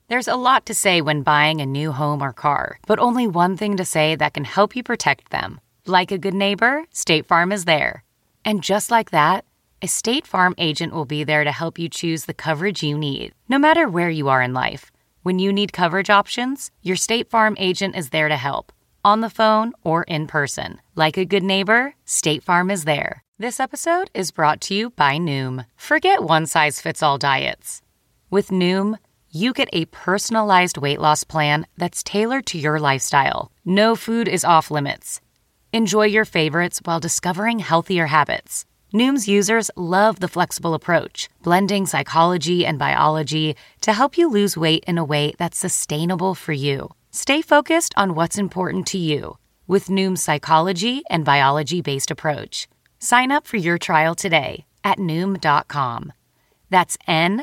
There's a lot to say when buying a new home or car, but only one thing to say that can help you protect them. Like a good neighbor, State Farm is there. And just like that, a State Farm agent will be there to help you choose the coverage you need, no matter where you are in life. When you need coverage options, your State Farm agent is there to help, on the phone or in person. Like a good neighbor, State Farm is there. This episode is brought to you by Noom. Forget one-size-fits-all diets. With Noom, you get a personalized weight loss plan that's tailored to your lifestyle. No food is off limits. Enjoy your favorites while discovering healthier habits. Noom's users love the flexible approach, blending psychology and biology to help you lose weight in a way that's sustainable for you. Stay focused on what's important to you with Noom's psychology and biology-based approach. Sign up for your trial today at Noom.com. That's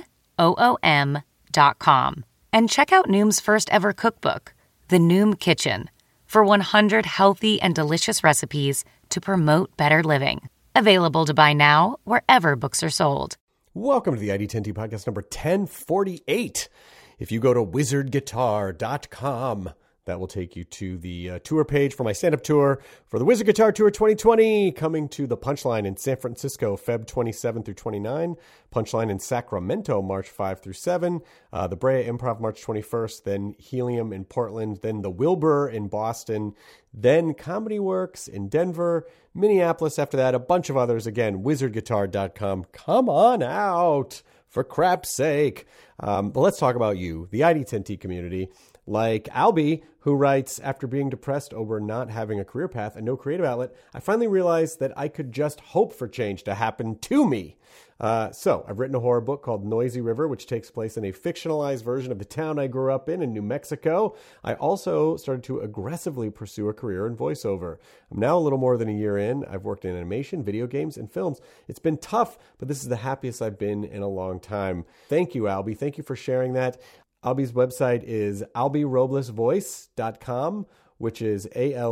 Noom.com. And check out Noom's first ever cookbook, The Noom Kitchen, for 100 healthy and delicious recipes to promote better living. Available to buy now wherever books are sold. Welcome to the ID10T podcast number 1048. If you go to wizardguitar.com, that will take you to the tour page for my stand-up tour for the Wizard Guitar Tour 2020, coming to the Punchline in San Francisco, Feb 27 through 29, Punchline in Sacramento, March 5 through 7, the Brea Improv, March 21st, then Helium in Portland, then the Wilbur in Boston, then Comedy Works in Denver, Minneapolis after that, a bunch of others. Again, wizardguitar.com. Come on out, for crap's sake. But let's talk about you, the ID10T community. Like Albie, who writes, after being depressed over not having a career path and no creative outlet, I finally realized that I could just hope for change to happen to me. So I've written a horror book called Noisy River, which takes place in a fictionalized version of the town I grew up in New Mexico. I also started to aggressively pursue a career in voiceover. I'm now a little more than a year in. I've worked in animation, video games, and films. It's been tough, but this is the happiest I've been in a long time. Thank you, Albie. Thank you for sharing that. Albie's website is albieroblesvoice.com, which is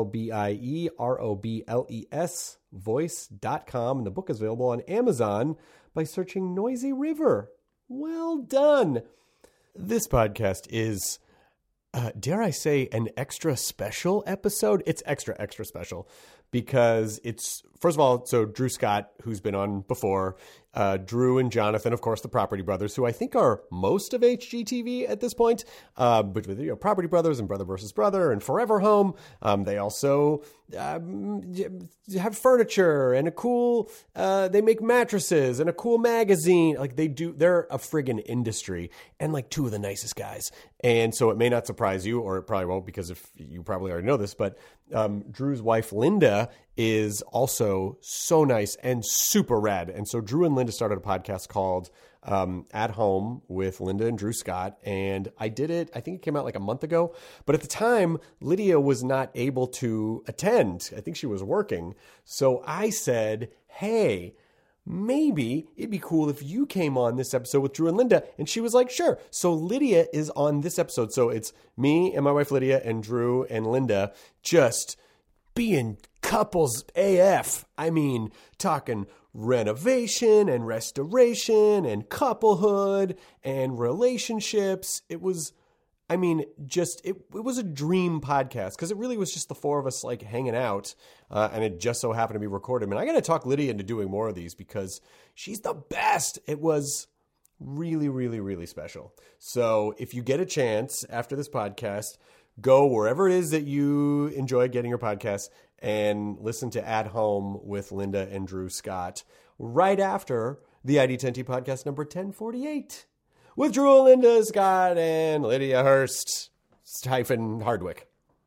ALBIEROBLES voice.com. And the book is available on Amazon by searching Noisy River. Well done. This podcast is, dare I say, an extra special episode? It's extra special because it's, first of all, so Drew Scott, who's been on before, Drew and Jonathan, of course, the Property Brothers, who I think are most of HGTV at this point, but with Property Brothers and Brother versus Brother and Forever Home. They also have furniture and a cool, they make mattresses and a cool magazine. Like they're a friggin' industry and like two of the nicest guys. And so it may not surprise you, or it probably won't, because if you probably already know this, but Drew's wife, Linda, is also so nice and super rad. And so Drew and Linda started a podcast called At Home with Linda and Drew Scott. And I did it, I think it came out like a month ago. But at the time, Lydia was not able to attend. I think she was working. So I said, hey, maybe it'd be cool if you came on this episode with Drew and Linda. And she was like, sure. So Lydia is on this episode. So it's me and my wife Lydia and Drew and Linda just being couples AF. I mean, talking renovation and restoration and couplehood and relationships. It was, I mean, just, it was a dream podcast because it really was just the four of us like hanging out, and it just so happened to be recorded. And I got to talk Lydia into doing more of these because she's the best. It was really, really, really special. So if you get a chance after this podcast, go wherever it is that you enjoy getting your podcasts and listen to At Home with Linda and Drew Scott right after the ID10T podcast number 1048 with Drew and Linda Scott and Lydia Hurst -Hardwick.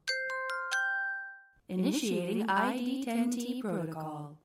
Initiating ID10T protocol.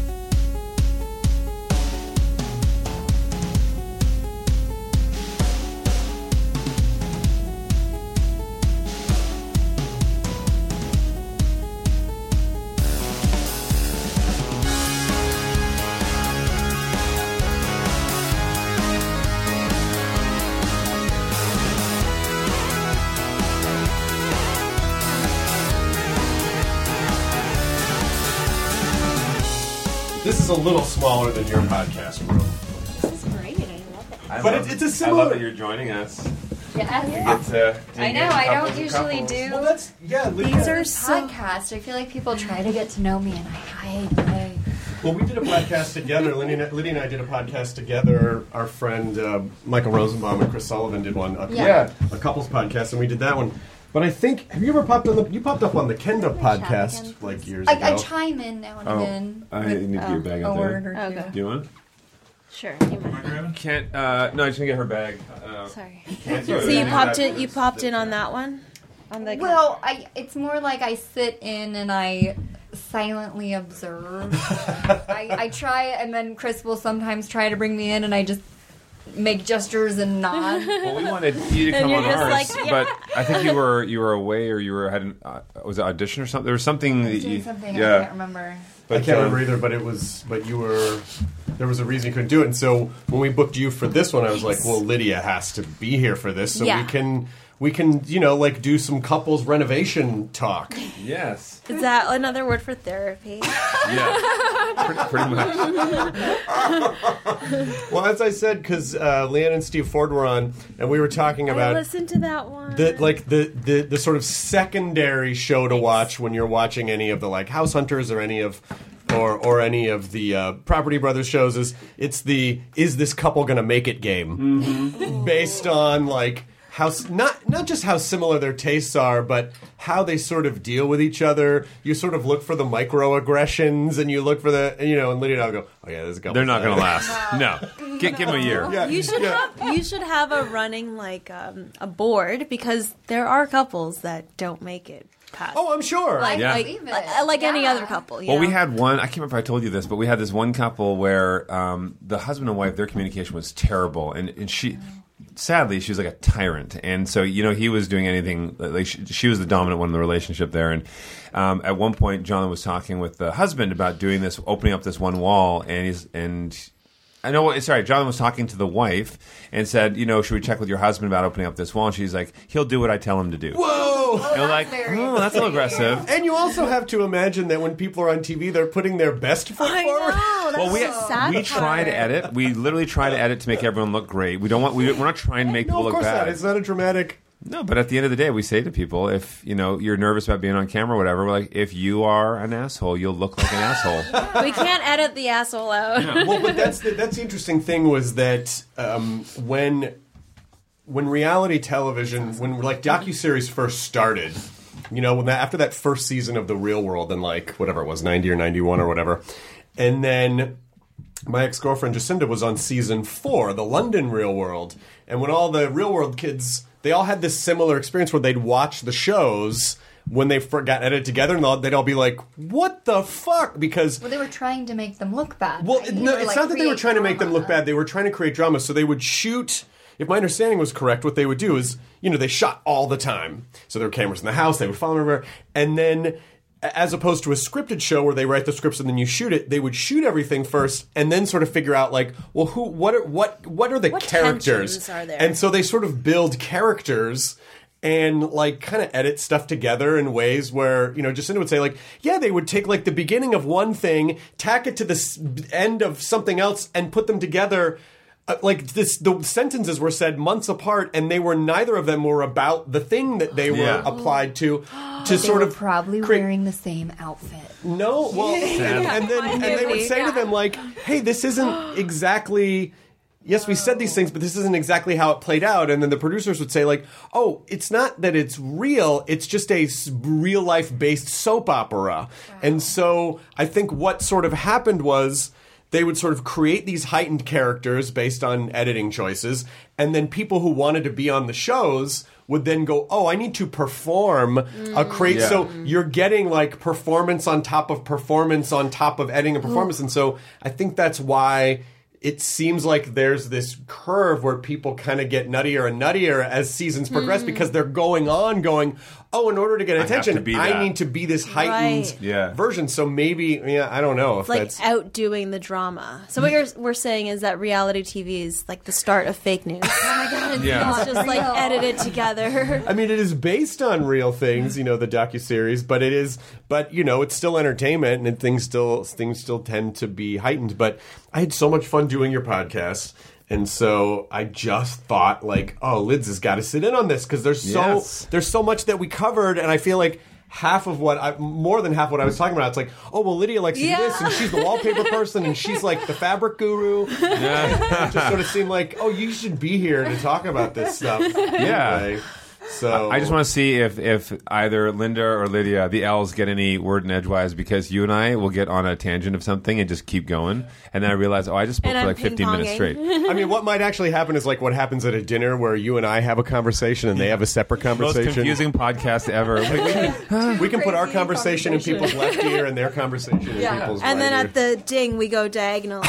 This is a little smaller than your podcast room. This is great. I love it. But it's a similar... I love that you're joining us. Yes. I know. I don't usually do. Well, that's Lydia. These are podcasts. I feel like people try to get to know me, and I hide. Well, we did a podcast together. Lydia and I did a podcast together. Our friend Michael Rosenbaum and Chris Sullivan did one. A couples podcast, and we did that one. But I think, have you ever popped up on the Kenda podcast like years ago? I chime in now and again. I need to get your bag out there. Okay. Do you want? Sure. Can't. No, I just gonna get her bag. Sorry. So you popped in on that one? Well, it's more like I sit in and I silently observe. I try, and then Chris will sometimes try to bring me in, and I just make gestures and nod. Well, we wanted you to come on ours, but I think you were away, or you had was it audition or something? There was something. I can't remember. I can't remember either, but you were. There was a reason you couldn't do it, and so when we booked you for this one, I was like, well, Lydia has to be here for this, so we can do some couples renovation talk. Yes. Is that another word for therapy? Yeah. Pretty much. Well, as I said, because Leanne and Steve Ford were on, and we were talking about. I listened to that one. The sort of secondary show to watch when you're watching any of the House Hunters or any of. Or any of the Property Brothers shows is this couple gonna make it game, based on how not just how similar their tastes are, but how they sort of deal with each other. You sort of look for the microaggressions, and you look for the and Lydia and I go, oh yeah, there's a couple. They're not gonna last. No, give them a year. Yeah. You should have a running a board, because there are couples that don't make it. Oh, I'm sure. Like any other couple. Well, we had one. I can't remember if I told you this, but we had this one couple where the husband and wife, their communication was terrible, and she, sadly, she was like a tyrant, and so he was doing anything. She was the dominant one in the relationship there, and at one point, John was talking with the husband about doing this, opening up this one wall, John was talking to the wife and said, should we check with your husband about opening up this wall? And she's like, he'll do what I tell him to do. Whoa! And we're like, that's a little aggressive. And you also have to imagine that when people are on TV, they're putting their best foot forward. We try to edit. We literally try to edit to make everyone look great. We're not trying to make people look bad. No, of course not. It's not a dramatic... No, but at the end of the day, we say to people, if you're nervous about being on camera or whatever, we're like, if you are an asshole, you'll look like an asshole. We can't edit the asshole out. Yeah. Well, but that's the interesting thing was that when reality television, when docuseries first started, after that first season of The Real World in whatever it was, 90 or 91 or whatever, and then my ex-girlfriend Jacinda was on season 4, the London Real World, and when all the Real World kids, they all had this similar experience where they'd watch the shows when they got edited together, and they'd all be like, what the fuck? Because... Well, they were trying to make them look bad. Well, no, it's not that they were trying to make them look bad. They were trying to create drama, so they would shoot... If my understanding was correct, what they would do is, they shot all the time. So there were cameras in the house, they would follow them everywhere, and then... As opposed to a scripted show where they write the scripts and then you shoot it, they would shoot everything first and then sort of figure out what are the characters? Are there? And so they sort of build characters and kind of edit stuff together in ways where Jacinda would say they would take the beginning of one thing, tack it to the end of something else, and put them together. The sentences were said months apart, and neither of them were about the thing that they were applied to. They were probably wearing the same outfit. No, well, and they would say to them "Hey, this isn't exactly." Yes, we said these things, but this isn't exactly how it played out. And then the producers would say "Oh, it's not that it's real; it's just a real life based soap opera." Wow. And so I think what sort of happened was, they would sort of create these heightened characters based on editing choices, and then people who wanted to be on the shows would then go, oh, I need to perform So you're getting performance on top of editing a performance. And so I think that's why it seems like there's this curve where people kind of get nuttier and nuttier as seasons progress, because they're going, oh, in order to get attention, I need to be this heightened version. So maybe, I don't know if that's outdoing the drama. So what we're saying is that reality TV is the start of fake news. Oh my god, it's just edited together. I mean, it is based on real things, the docuseries, but it's still entertainment, and things still tend to be heightened. But I had so much fun doing your podcast. And so I just thought, like, oh, Lids has got to sit in on this because there's so much that we covered, and I feel like more than half what I was talking about, it's like, oh, well, Lydia likes to do this, and she's the wallpaper person, and she's like the fabric guru. Yeah. It just sort of seemed like, oh, you should be here to talk about this stuff. Yeah. Anyway. So I just want to see if either Linda or Lydia, the L's, get any word in edgewise, because you and I will get on a tangent of something and just keep going, and then I realize, I just spoke for like 15 minutes straight. I mean, what might actually happen is like what happens at a dinner where you and I have a conversation and they have a separate conversation. Most confusing podcast ever. We can put our conversation in people's left ear and their conversation in people's right and then ear. at the ding, we go diagonally.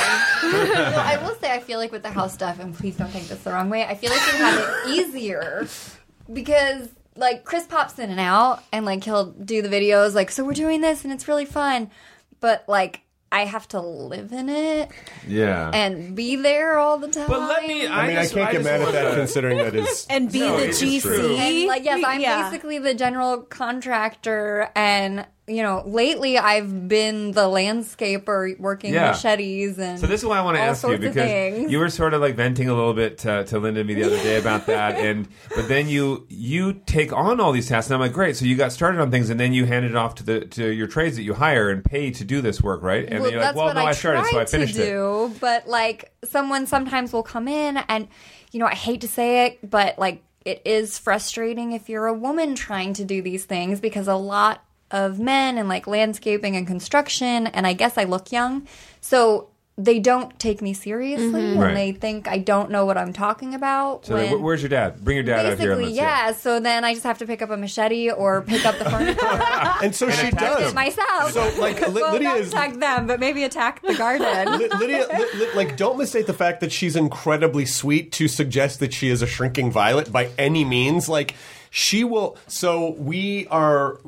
I will say, I feel like with the house stuff, and please don't take this the wrong way, I feel like you have it easier. Because, like, Chris pops in and out, and, like, he'll do the videos, like, so we're doing this, and it's really fun. But, like, I have to live in it. Yeah. And be there all the time. But let me... I can't get mad at that considering that is... And be the GC. And, like, yes, I'm basically the general contractor, and... You know, lately I've been the landscaper working machetes and so this is why I want to ask you, because you were sort of like venting a little bit to Linda and me the other day about that, but then you take on all these tasks, and I'm like, great, so you got started on things, and then you hand it off to your trades that you hire and pay to do this work, right? And then you're like, well, no, I started, so I finished it. But like someone sometimes will come in, and you know, I hate to say it, but like it is frustrating if you're a woman trying to do these things, because a lot of men and like landscaping and construction, and I guess I look young, so they don't take me seriously, and they think I don't know what I'm talking about. So where's your dad? Bring your dad out here. Basically, so then I just have to pick up a machete or pick up the furniture. And so she does it myself. So like Lydia not is attack them, but maybe attack the garden. Lydia, like, don't mistake the fact that she's incredibly sweet to suggest that she is a shrinking violet by any means. Like, she will. So we are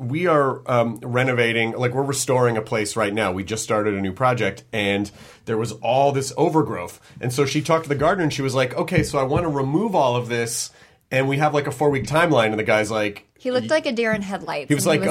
renovating, like we're restoring a place right now. We just started a new project, and there was all this overgrowth. And so she talked to the gardener, and she was like, okay, so I want to remove all of this, and we have like a 4-week timeline. And the guy's like, he looked like a deer in headlights. He was like,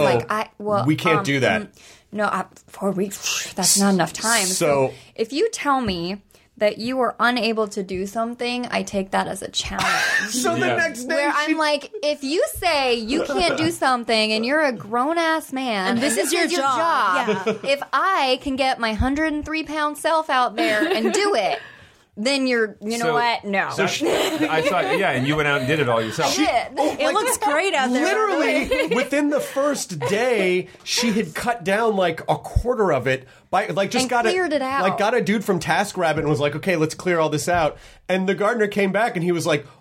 we can't do that. No, 4 weeks, that's not enough time. So if you tell me that you are unable to do something, I take that as a challenge. So the next day, where I'm like, if you say you can't do something and you're a grown-ass man, and this is your job. If I can get my 103-pound self out there and do it, then you know what? No. So I saw, and you went out and did it all yourself. It looks great out there. Literally, within the first day, she had cut down like a quarter of it by like just cleared it out. Like got a dude from TaskRabbit and was like, okay, let's clear all this out. And the gardener came back and he was like,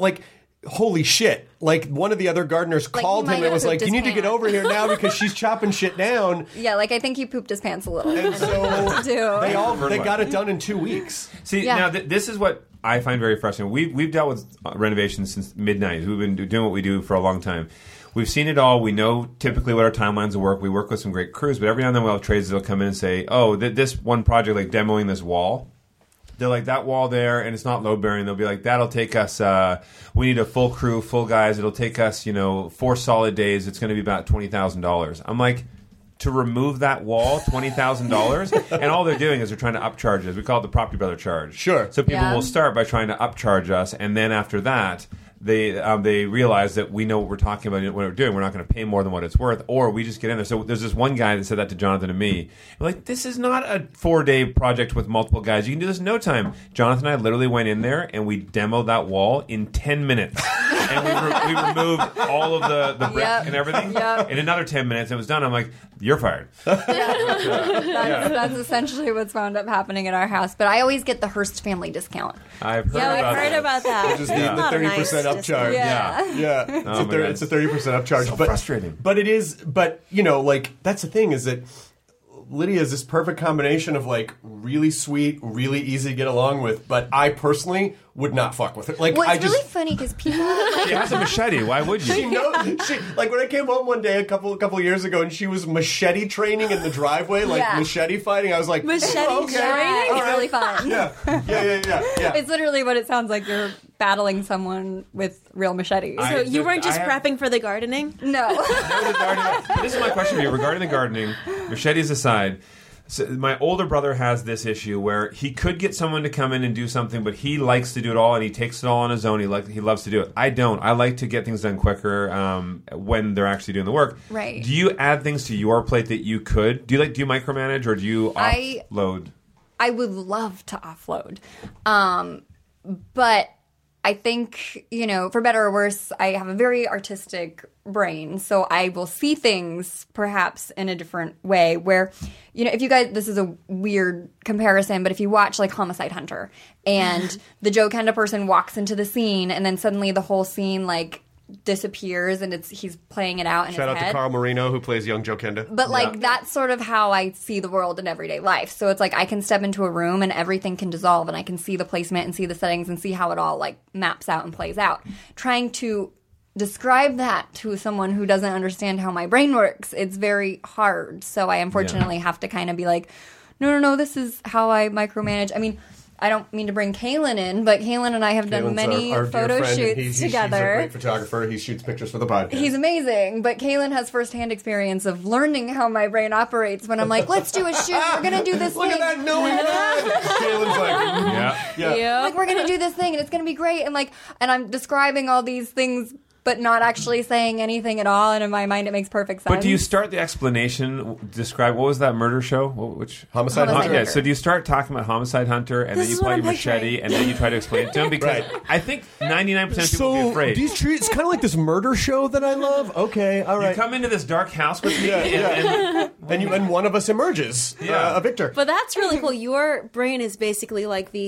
holy shit. Like, one of the other gardeners called him and was like, you need to get over here now because she's chopping shit down. Yeah, like, I think he pooped his pants a little. And so they got it done in 2 weeks. See, now this is what I find very frustrating. We've dealt with renovations since mid-90s. We've been doing what we do for a long time. We've seen it all. We know typically what our timelines will work. We work with some great crews, but every now and then we'll have trades that'll come in and say, oh, this one project, like demoing this wall, they're like, that wall there, and it's not load-bearing. They'll be like, that'll take us, we need a full crew, full guys. It'll take us, 4 solid days. It's going to be about $20,000. I'm like, to remove that wall, $20,000? And all they're doing is they're trying to upcharge us. We call it the property brother charge. Sure. So people will start by trying to upcharge us, and then after that, they realize that we know what we're talking about, what we're doing. We're not going to pay more than what it's worth, or we just get in there. So there's this one guy that said that to Jonathan and me. We're like, this is not a 4-day project with multiple guys. You can do this in no time. Jonathan and I literally went in there and we demoed that wall in 10 minutes. And we removed all of the brick and everything. In another 10 minutes, it was done. I'm like, you're fired. That's essentially what's wound up happening at our house. But I always get the Hearst family discount. I've heard about that. Which is the 30% upcharge. It's a 30% upcharge. So frustrating. But it is, that's the thing, is that Lydia is this perfect combination of like really sweet, really easy to get along with, but I personally would not fuck with her. Like, well, it's really funny because people she has a machete. Why would you? She like when I came home one day a couple years ago and she was machete training in the driveway, machete fighting. I was like, machete okay. training. It's really fun. Yeah. It's literally what it sounds like. You're battling someone with real machetes. So you weren't just prepping for the gardening? No. This is my question to you regarding the gardening. Machetes aside, So my older brother has this issue where he could get someone to come in and do something, but he likes to do it all and he takes it all on his own. He loves to do it. I don't. I like to get things done quicker when they're actually doing the work. Right. Do you add things to your plate that you could? Do you micromanage or do you offload? I would love to offload, but I think, for better or worse, I have a very artistic brain, so I will see things perhaps in a different way where, if you guys, this is a weird comparison, but if you watch like Homicide Hunter and the Joe Kenda person walks into the scene and then suddenly the whole scene like disappears and he's playing it out in Shout his out head. to Carl Marino, who plays young Joe Kenda. But that's sort of how I see the world in everyday life. So it's like I can step into a room and everything can dissolve and I can see the placement and see the settings and see how it all like maps out and plays out. Trying to describe that to someone who doesn't understand how my brain works, it's very hard. So I unfortunately have to kind of be like, no, this is how I micromanage. I mean, I don't mean to bring Kaylin in, but Kaylin and I have done many our photo dear friend, shoots he's together. a great photographer. He shoots pictures for the podcast. He's amazing, but Kaylin has firsthand experience of learning how my brain operates when I'm like, let's do a shoot, we're going to do this Look thing. at that, no, Kaylin's like, yeah. Like, we're going to do this thing, and it's going to be great, and I'm describing all these things, but not actually saying anything at all, and in my mind it makes perfect sense. But do you start the explanation, describe, what was that murder show? Which Homicide Hunter. Yeah, so do you start talking about Homicide Hunter, and then you pull your machete, and then you try to explain it to him? Because I think 99% of people will be afraid. These it's kind of like this murder show that I love. Okay, all right. You come into this dark house with me, and one of us emerges, a victor. But that's really cool. Your brain is basically like the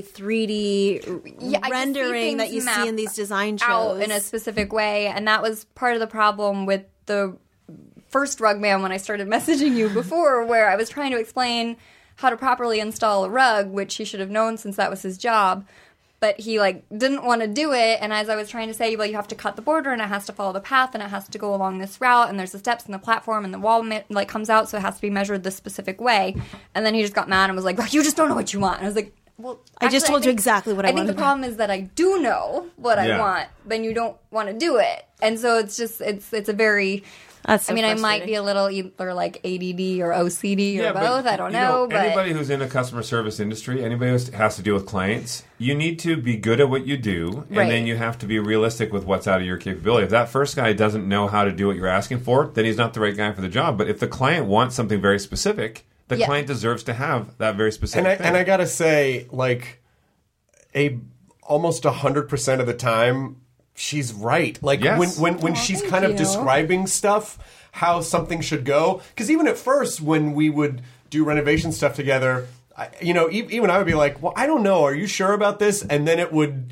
3D rendering that you see in these design shows. Out in a specific way, and that was part of the problem with the first rug man when I started messaging you before, where I was trying to explain how to properly install a rug, which he should have known since that was his job. But he didn't want to do it, and as I was trying to say, well, you have to cut the border, and it has to follow the path, and it has to go along this route, and there's the steps and the platform, and the wall comes out, so it has to be measured this specific way. And then he just got mad and was like, well, you just don't know what you want. And I was like, well, I just told you exactly what I wanted. I think the problem is that I do know what I want, then you don't want to do it. And so it's just, it's a very... That's so I might be a little either like ADD or OCD or both. I don't know. But anybody who's in a customer service industry, anybody who has to deal with clients, you need to be good at what you do, and then you have to be realistic with what's out of your capability. If that first guy doesn't know how to do what you're asking for, then he's not the right guy for the job. But if the client wants something very specific, the client deserves to have that very specific thing. And I gotta say, almost 100% of the time, she's right. When she's kind of describing stuff, how something should go. Because even at first, when we would do renovation stuff together, even I would be like, well, I don't know. Are you sure about this? And then it would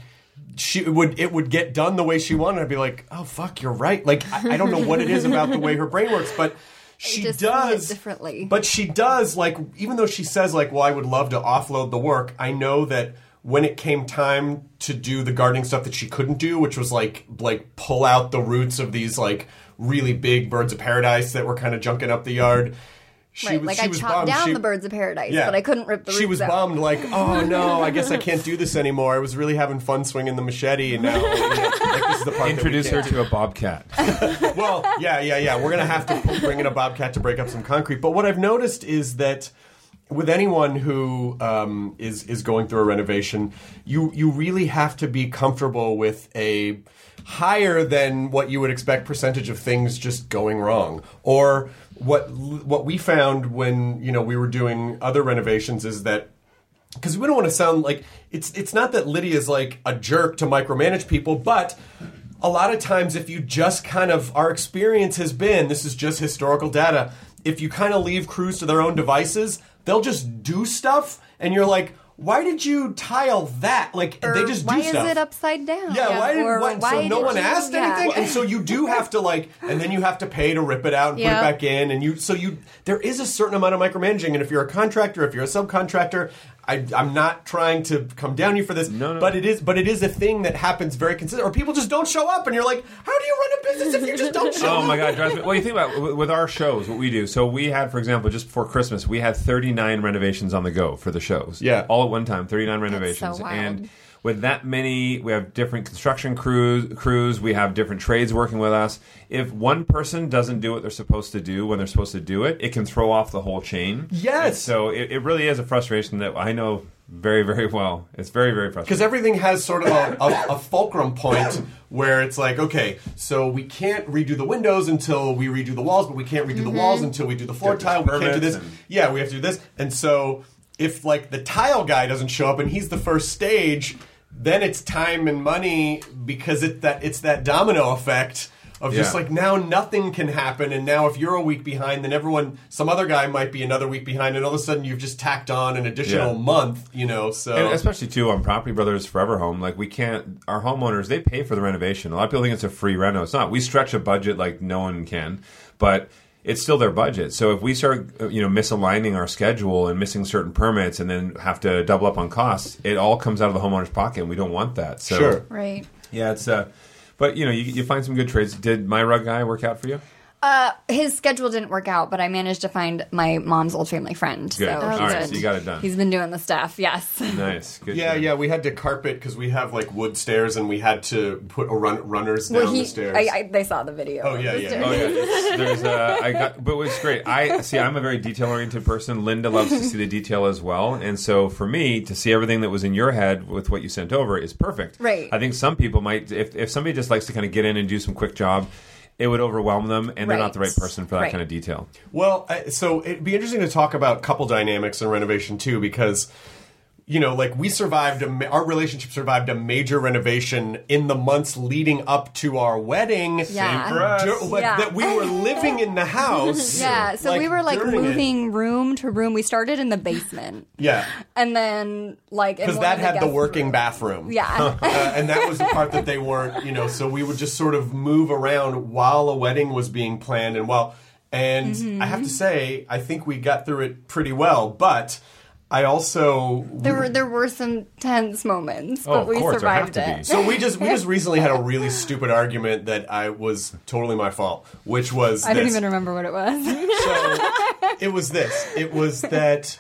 get done the way she wanted. I'd be like, oh, fuck, you're right. I don't know what it is about the way her brain works, but she does differently. But she does, even though she says, well, I would love to offload the work, I know that when it came time to do the gardening stuff that she couldn't do, which was pull out the roots of these really big birds of paradise that were kind of junking up the yard. She was I chopped down the birds of paradise, but I couldn't rip the roots out. She was bummed, oh no, I guess I can't do this anymore. I was really having fun swinging the machete, and now this is the part. Introduce her to a bobcat. Well, yeah. We're gonna have to bring in a bobcat to break up some concrete. But what I've noticed is that with anyone who is going through a renovation, you really have to be comfortable with a higher than what you would expect percentage of things just going wrong. Or what we found when we were doing other renovations is that, because we don't want to sound like it's not that Lydia's a jerk to micromanage people, but a lot of times if you just our experience has been, this is just historical data, if you kind of leave crews to their own devices, they'll just do stuff, and you're like, why did you tile that? They just do stuff. Why is it upside down? Yeah, so no one asked anything? And so you do have to, and then you have to pay to rip it out and put it back in, and there is a certain amount of micromanaging, and if you're a contractor, if you're a subcontractor, I'm not trying to come down you for this, no. but it is a thing that happens very consistent, or people just don't show up, and you're like, how do you run a business if you just don't show up? Oh my God, drives me. Well, you think about it, with our shows, what we do. So we had, for example, just before Christmas, we had 39 renovations on the go for the shows. Yeah. All at one time, 39 renovations. so wild. And with that many, we have different construction crews, we have different trades working with us. If one person doesn't do what they're supposed to do when they're supposed to do it, it can throw off the whole chain. Yes. And so it really is a frustration that I know very, very well. It's very, very frustrating. Because everything has sort of a fulcrum point where it's like, okay, so we can't redo the windows until we redo the walls, but we can't redo the walls until we do the floor tile. We can't do this. Yeah, we have to do this. And so if, like, the tile guy doesn't show up and he's the first stage, then it's time and money because it's that domino effect of just like now nothing can happen, and now if you're a week behind, then some other guy might be another week behind, and all of a sudden you've just tacked on an additional month, so. And especially too on Property Brothers Forever Home, like our homeowners, they pay for the renovation. A lot of people think it's a free reno. It's not. We stretch a budget like no one can, but it's still their budget. So if we start, misaligning our schedule and missing certain permits and then have to double up on costs, it all comes out of the homeowner's pocket, and we don't want that. So, sure. Right. Yeah, it's but you find some good trades. Did my rug guy work out for you? His schedule didn't work out, but I managed to find my mom's old family friend. Good. So All right, so you got it done. He's been doing the stuff, yes. Nice. Good. Yeah, we had to carpet because we have like wood stairs, and we had to put runners down the stairs. They saw the video. Oh yeah. But it's great. I'm a very detail-oriented person. Linda loves to see the detail as well, and so for me to see everything that was in your head with what you sent over is perfect. Right. I think some people might, if somebody just likes to kind of get in and do some quick job, it would overwhelm them, and they're not the right person for that kind of detail. Well, so it'd be interesting to talk about couple dynamics in renovation too, because we survived, our relationship survived a major renovation in the months leading up to our wedding. Yeah. Same for us. That we were living in the house. Yeah, so we were moving room to room. We started in the basement. Yeah. And then because that had the working bathroom. Yeah. And that was the part that they weren't, so we would just sort of move around while a wedding was being planned and I have to say, I think we got through it pretty well, but I also there were some tense moments, but we survived it. So we just recently had a really stupid argument that was totally my fault, which was I don't even remember what it was. So it was this. It was that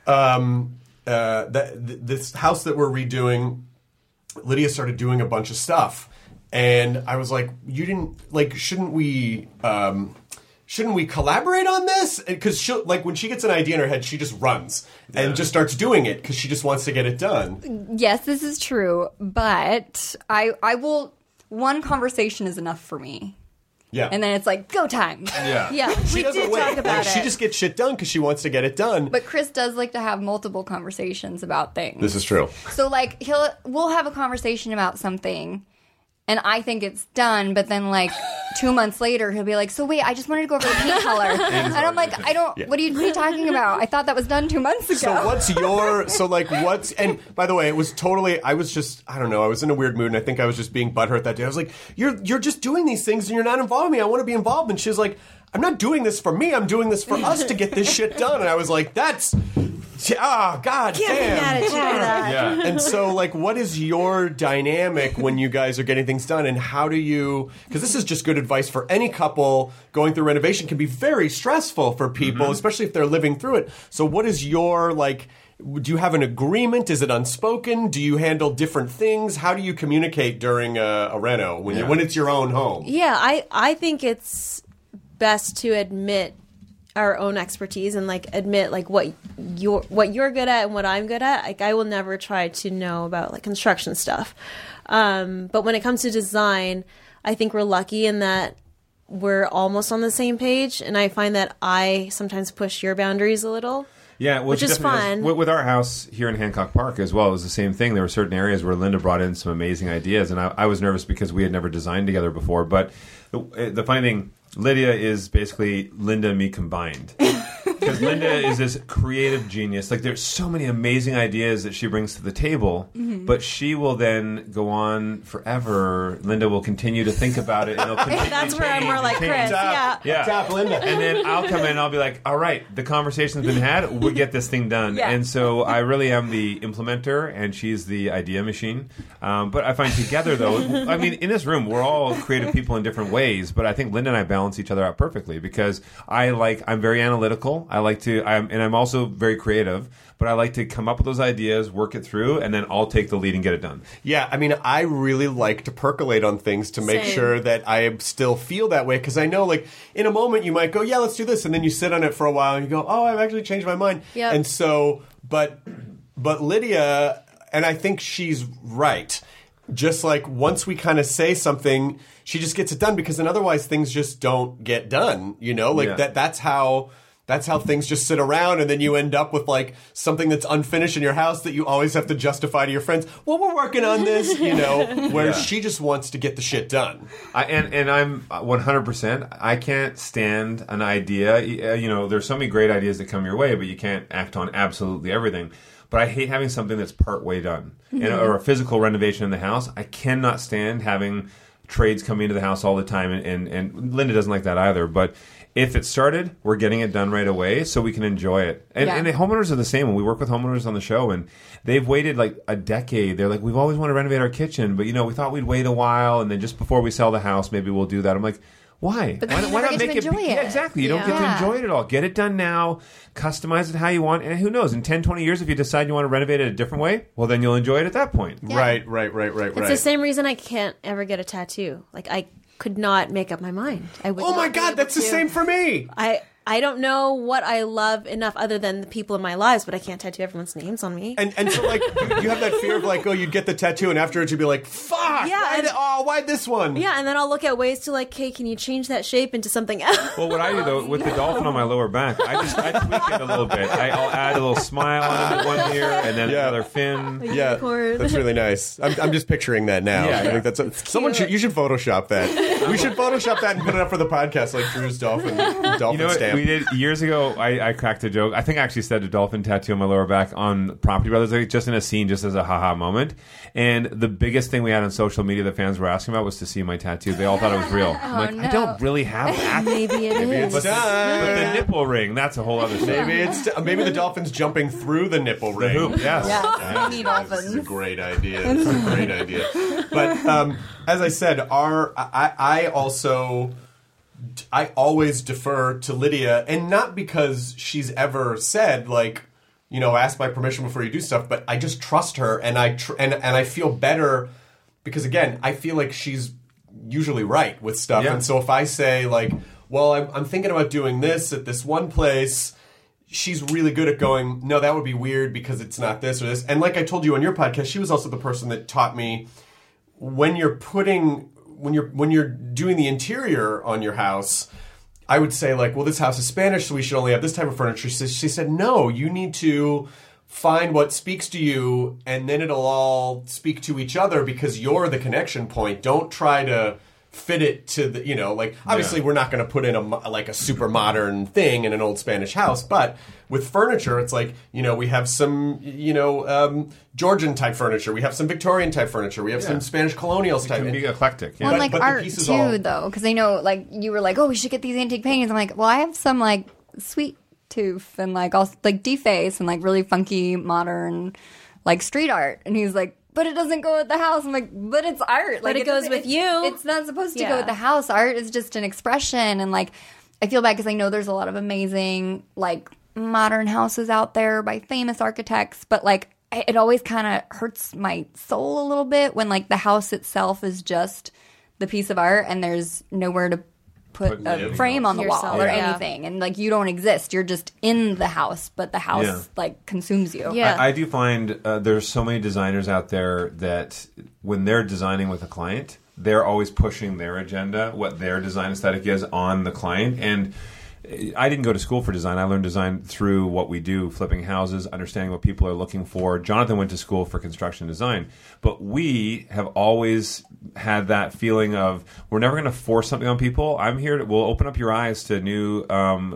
this house that we're redoing, Lydia started doing a bunch of stuff, and I was like, "You didn't shouldn't we?" Shouldn't we collaborate on this? Because when she gets an idea in her head, she just runs and just starts doing it because she just wants to get it done. Yes, this is true, but I will. One conversation is enough for me. Yeah, and then it's like go time. Yeah. She We doesn't did wait. talk about She it. just gets shit done because she wants to get it done. But Chris does like to have multiple conversations about things. This is true. So we'll have a conversation about something, and I think it's done, but then 2 months later he'll be like, "So wait, I just wanted to go over the paint color," and I'm like, "I don't. Yeah. What are you talking about? I thought that was done 2 months ago." So what's and by the way, it was totally. I was just I don't know. I was in a weird mood, and I think I was just being butthurt that day. I was like, "You're just doing these things, and you're not involving me. I want to be involved." And she was like, "I'm not doing this for me. I'm doing this for us to get this shit done." And I was like, "That's." God Can't be damn. mad at you for that. Yeah. And so, what is your dynamic when you guys are getting things done, and how do you? Because this is just good advice for any couple going through renovation. Can be very stressful for people, especially if they're living through it. So, what is your Do you have an agreement? Is it unspoken? Do you handle different things? How do you communicate during a reno when it's your own home? Yeah, I think it's best to admit our own expertise and admit what you're good at and what I'm good at. I will never try to know about construction stuff. But when it comes to design, I think we're lucky in that we're almost on the same page, and I find that I sometimes push your boundaries a little. Yeah, which is fun. With our house here in Hancock Park as well, it was the same thing. There were certain areas where Linda brought in some amazing ideas, and I was nervous because we had never designed together before. But the funny thing, Lydia is basically Linda and me combined. Because Linda is this creative genius. There's so many amazing ideas that she brings to the table, but she will then go on forever. Linda will continue to think about it, and it'll continue That's where I'm more like Chris. Yeah. Top Linda. And then I'll come in and I'll be like, all right, the conversation's been had. We'll get this thing done. Yeah. And so I really am the implementer, and she's the idea machine. But I find together, though, in this room, we're all creative people in different ways, but I think Linda and I balance each other out perfectly because I'm very analytical. I'm also very creative, but I like to come up with those ideas, work it through, and then I'll take the lead and get it done. Yeah, I mean, I really like to percolate on things to make Same. sure that I still feel that way, because I know, like, in a moment you might go, yeah, let's do this, and then you sit on it for a while and you go, oh, I've actually changed my mind. Yep. And so, but Lydia, and I think she's right, just like once we kind of say something, she just gets it done, because then otherwise things just don't get done, you know? Like, Yeah. that's how things just sit around, and then you end up with like something that's unfinished in your house that you always have to justify to your friends. Well, we're working on this, you know, where she just wants to get the shit done. And I'm 100%. I can't stand an idea. You know, there's so many great ideas that come your way, but you can't act on absolutely everything. But I hate having something that's part way done, or a physical renovation in the house. I cannot stand having trades coming into the house all the time, and Linda doesn't like that either. But if it started, we're getting it done right away so we can enjoy it. And the homeowners are the same. When we work with homeowners on the show, and they've waited like a decade. They're like, we've always wanted to renovate our kitchen, but, you know, we thought we'd wait a while, and then just before we sell the house, maybe we'll do that. I'm like, why? But Why then you not never get make to enjoy it. Yeah, exactly. You don't get to Yeah. enjoy it at all. Get it done now. Customize it how you want. And who knows, in 10, 20 years, if you decide you want to renovate it a different way, well, then you'll enjoy it at that point. Right. It's the same reason I can't ever get a tattoo. Like, I could not make up my mind. I would. Oh not my be God, able that's the to. same for me. I don't know what I love enough other than the people in my lives, but I can't tattoo everyone's names on me. And so, like, you have that fear of, like, oh, you'd get the tattoo, and afterwards you'd be like, fuck! Yeah, why this one? Yeah, and then I'll look at ways to, like, hey, can you change that shape into something else? Well, what I do, though, with the dolphin on my lower back, I tweak it a little bit. I'll add a little smile on it one here, and then another fin. Yeah, Unicorn. that's really nice. I'm just picturing that now. Yeah, I think that's someone should. You should Photoshop that. We should Photoshop that and put it up for the podcast, like Drew's dolphin You know what stamp. we did years ago? I cracked a joke. I think I actually said a dolphin tattoo on my lower back on Property Brothers, like, just in a scene, just as a haha moment. And the biggest thing we had on social media that fans were asking about was to see my tattoo. They all thought it was real. I'm like, I don't really have that. Maybe it is. It's time. But the nipple ring, that's a whole other thing. Maybe the dolphin's jumping through the nipple The ring. hoop, yes. Yeah, mini This is a dolphins. great idea. It's a great idea. But as I said, I always defer to Lydia, and not because she's ever said, like, you know, ask my permission before you do stuff, but I just trust her, and I feel better because, again, I feel like she's usually right with stuff. Yeah. And so if I say, like, well, I'm thinking about doing this at this one place, she's really good at going, no, that would be weird because it's not this or this. And like I told you on your podcast, she was also the person that taught me when you're doing the interior on your house, I would say, like, well, this house is Spanish, so we should only have this type of furniture. She said, no, you need to find what speaks to you, and then it'll all speak to each other because you're the connection point. Don't try to fit it to the, you know, like, obviously we're not going to put in a super modern thing in an old Spanish house, but with furniture, it's like, you know, we have some, you know, Georgian type furniture, we have some Victorian type furniture, we have some Spanish colonial type. It can be eclectic. Yeah. Well, and, like, but the art pieces too, all- though, because I know, like, you were like, oh, we should get these antique paintings. I'm like, well, I have some, like, sweet tooth and, like, also, like, deface and, like, really funky modern, like, street art. And he's like, but it doesn't go with the house. I'm like, but it's art. Like, it goes doesn't- with it's- you. It's not supposed to Yeah. go with the house. Art is just an expression. And, like, I feel bad because I know there's a lot of amazing, like, modern houses out there by famous architects. But, like, it always kind of hurts my soul a little bit when, like, the house itself is just the piece of art and there's nowhere to put a live frame on the yourself. wall or Yeah. anything. And, like, you don't exist. You're just in the house, but the house, Yeah. like, consumes you. Yeah. I do find there's so many designers out there that when they're designing with a client, they're always pushing their agenda, what their design aesthetic is on the client. And I didn't go to school for design. I learned design through what we do, flipping houses, understanding what people are looking for. Jonathan went to school for construction design. But we have always had that feeling of we're never going to force something on people. I'm here to, we'll open up your eyes to new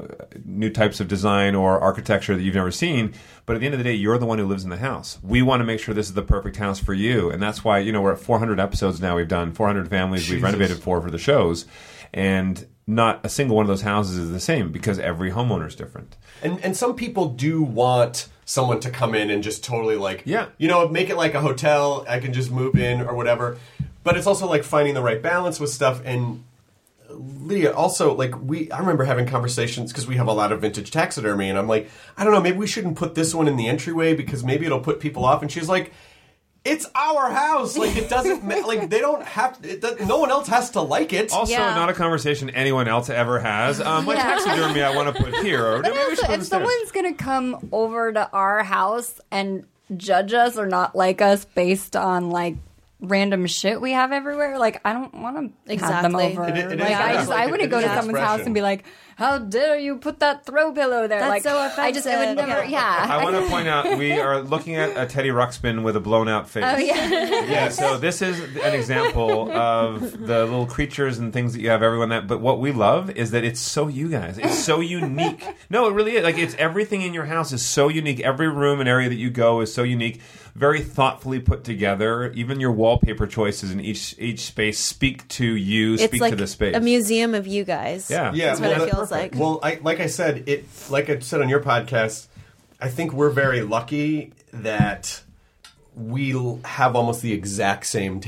types of design or architecture that you've never seen. But at the end of the day, you're the one who lives in the house. We want to make sure this is the perfect house for you. And that's why, you know, we're at 400 episodes now. We've done 400 families we've renovated for the shows. And not a single one of those houses is the same because every homeowner is different. And some people do want someone to come in and just totally, like, Yeah. you know, make it like a hotel. I can just move in or whatever. But it's also like finding the right balance with stuff. And Lydia, also, like, I remember having conversations because we have a lot of vintage taxidermy, and I'm like, I don't know, maybe we shouldn't put this one in the entryway because maybe it'll put people off. And she's like, it's our house. Like, it doesn't, like, they don't have to, no one else has to like it. Also, not a conversation anyone else ever has. My taxidermy I want to put here. Or But maybe we should also, put if it upstairs. someone's gonna come over to our house and judge us or not like us based on like random shit we have everywhere, like I don't want to have them Exactly. over. It is like kind of I like wouldn't go to an someone's house expression. and be like, "How dare you put that throw pillow there?" That's like so I just I would offensive. never. Yeah. I want to point out we are looking at a Teddy Ruxpin with a blown out face. Oh yeah. Yeah, so this is an example of the little creatures and things that you have everyone that. But what we love is that it's so you guys. It's so unique. No, it really is. Like, it's everything in your house is so unique. Every room and area that you go is so unique. Very thoughtfully put together. Even your wallpaper choices in each space speak to you, It's speak like to the space. a museum of you guys. Yeah. Yeah, That's what it that- feels like. Well, like I said on your podcast, I think we're very lucky that we have almost the exact same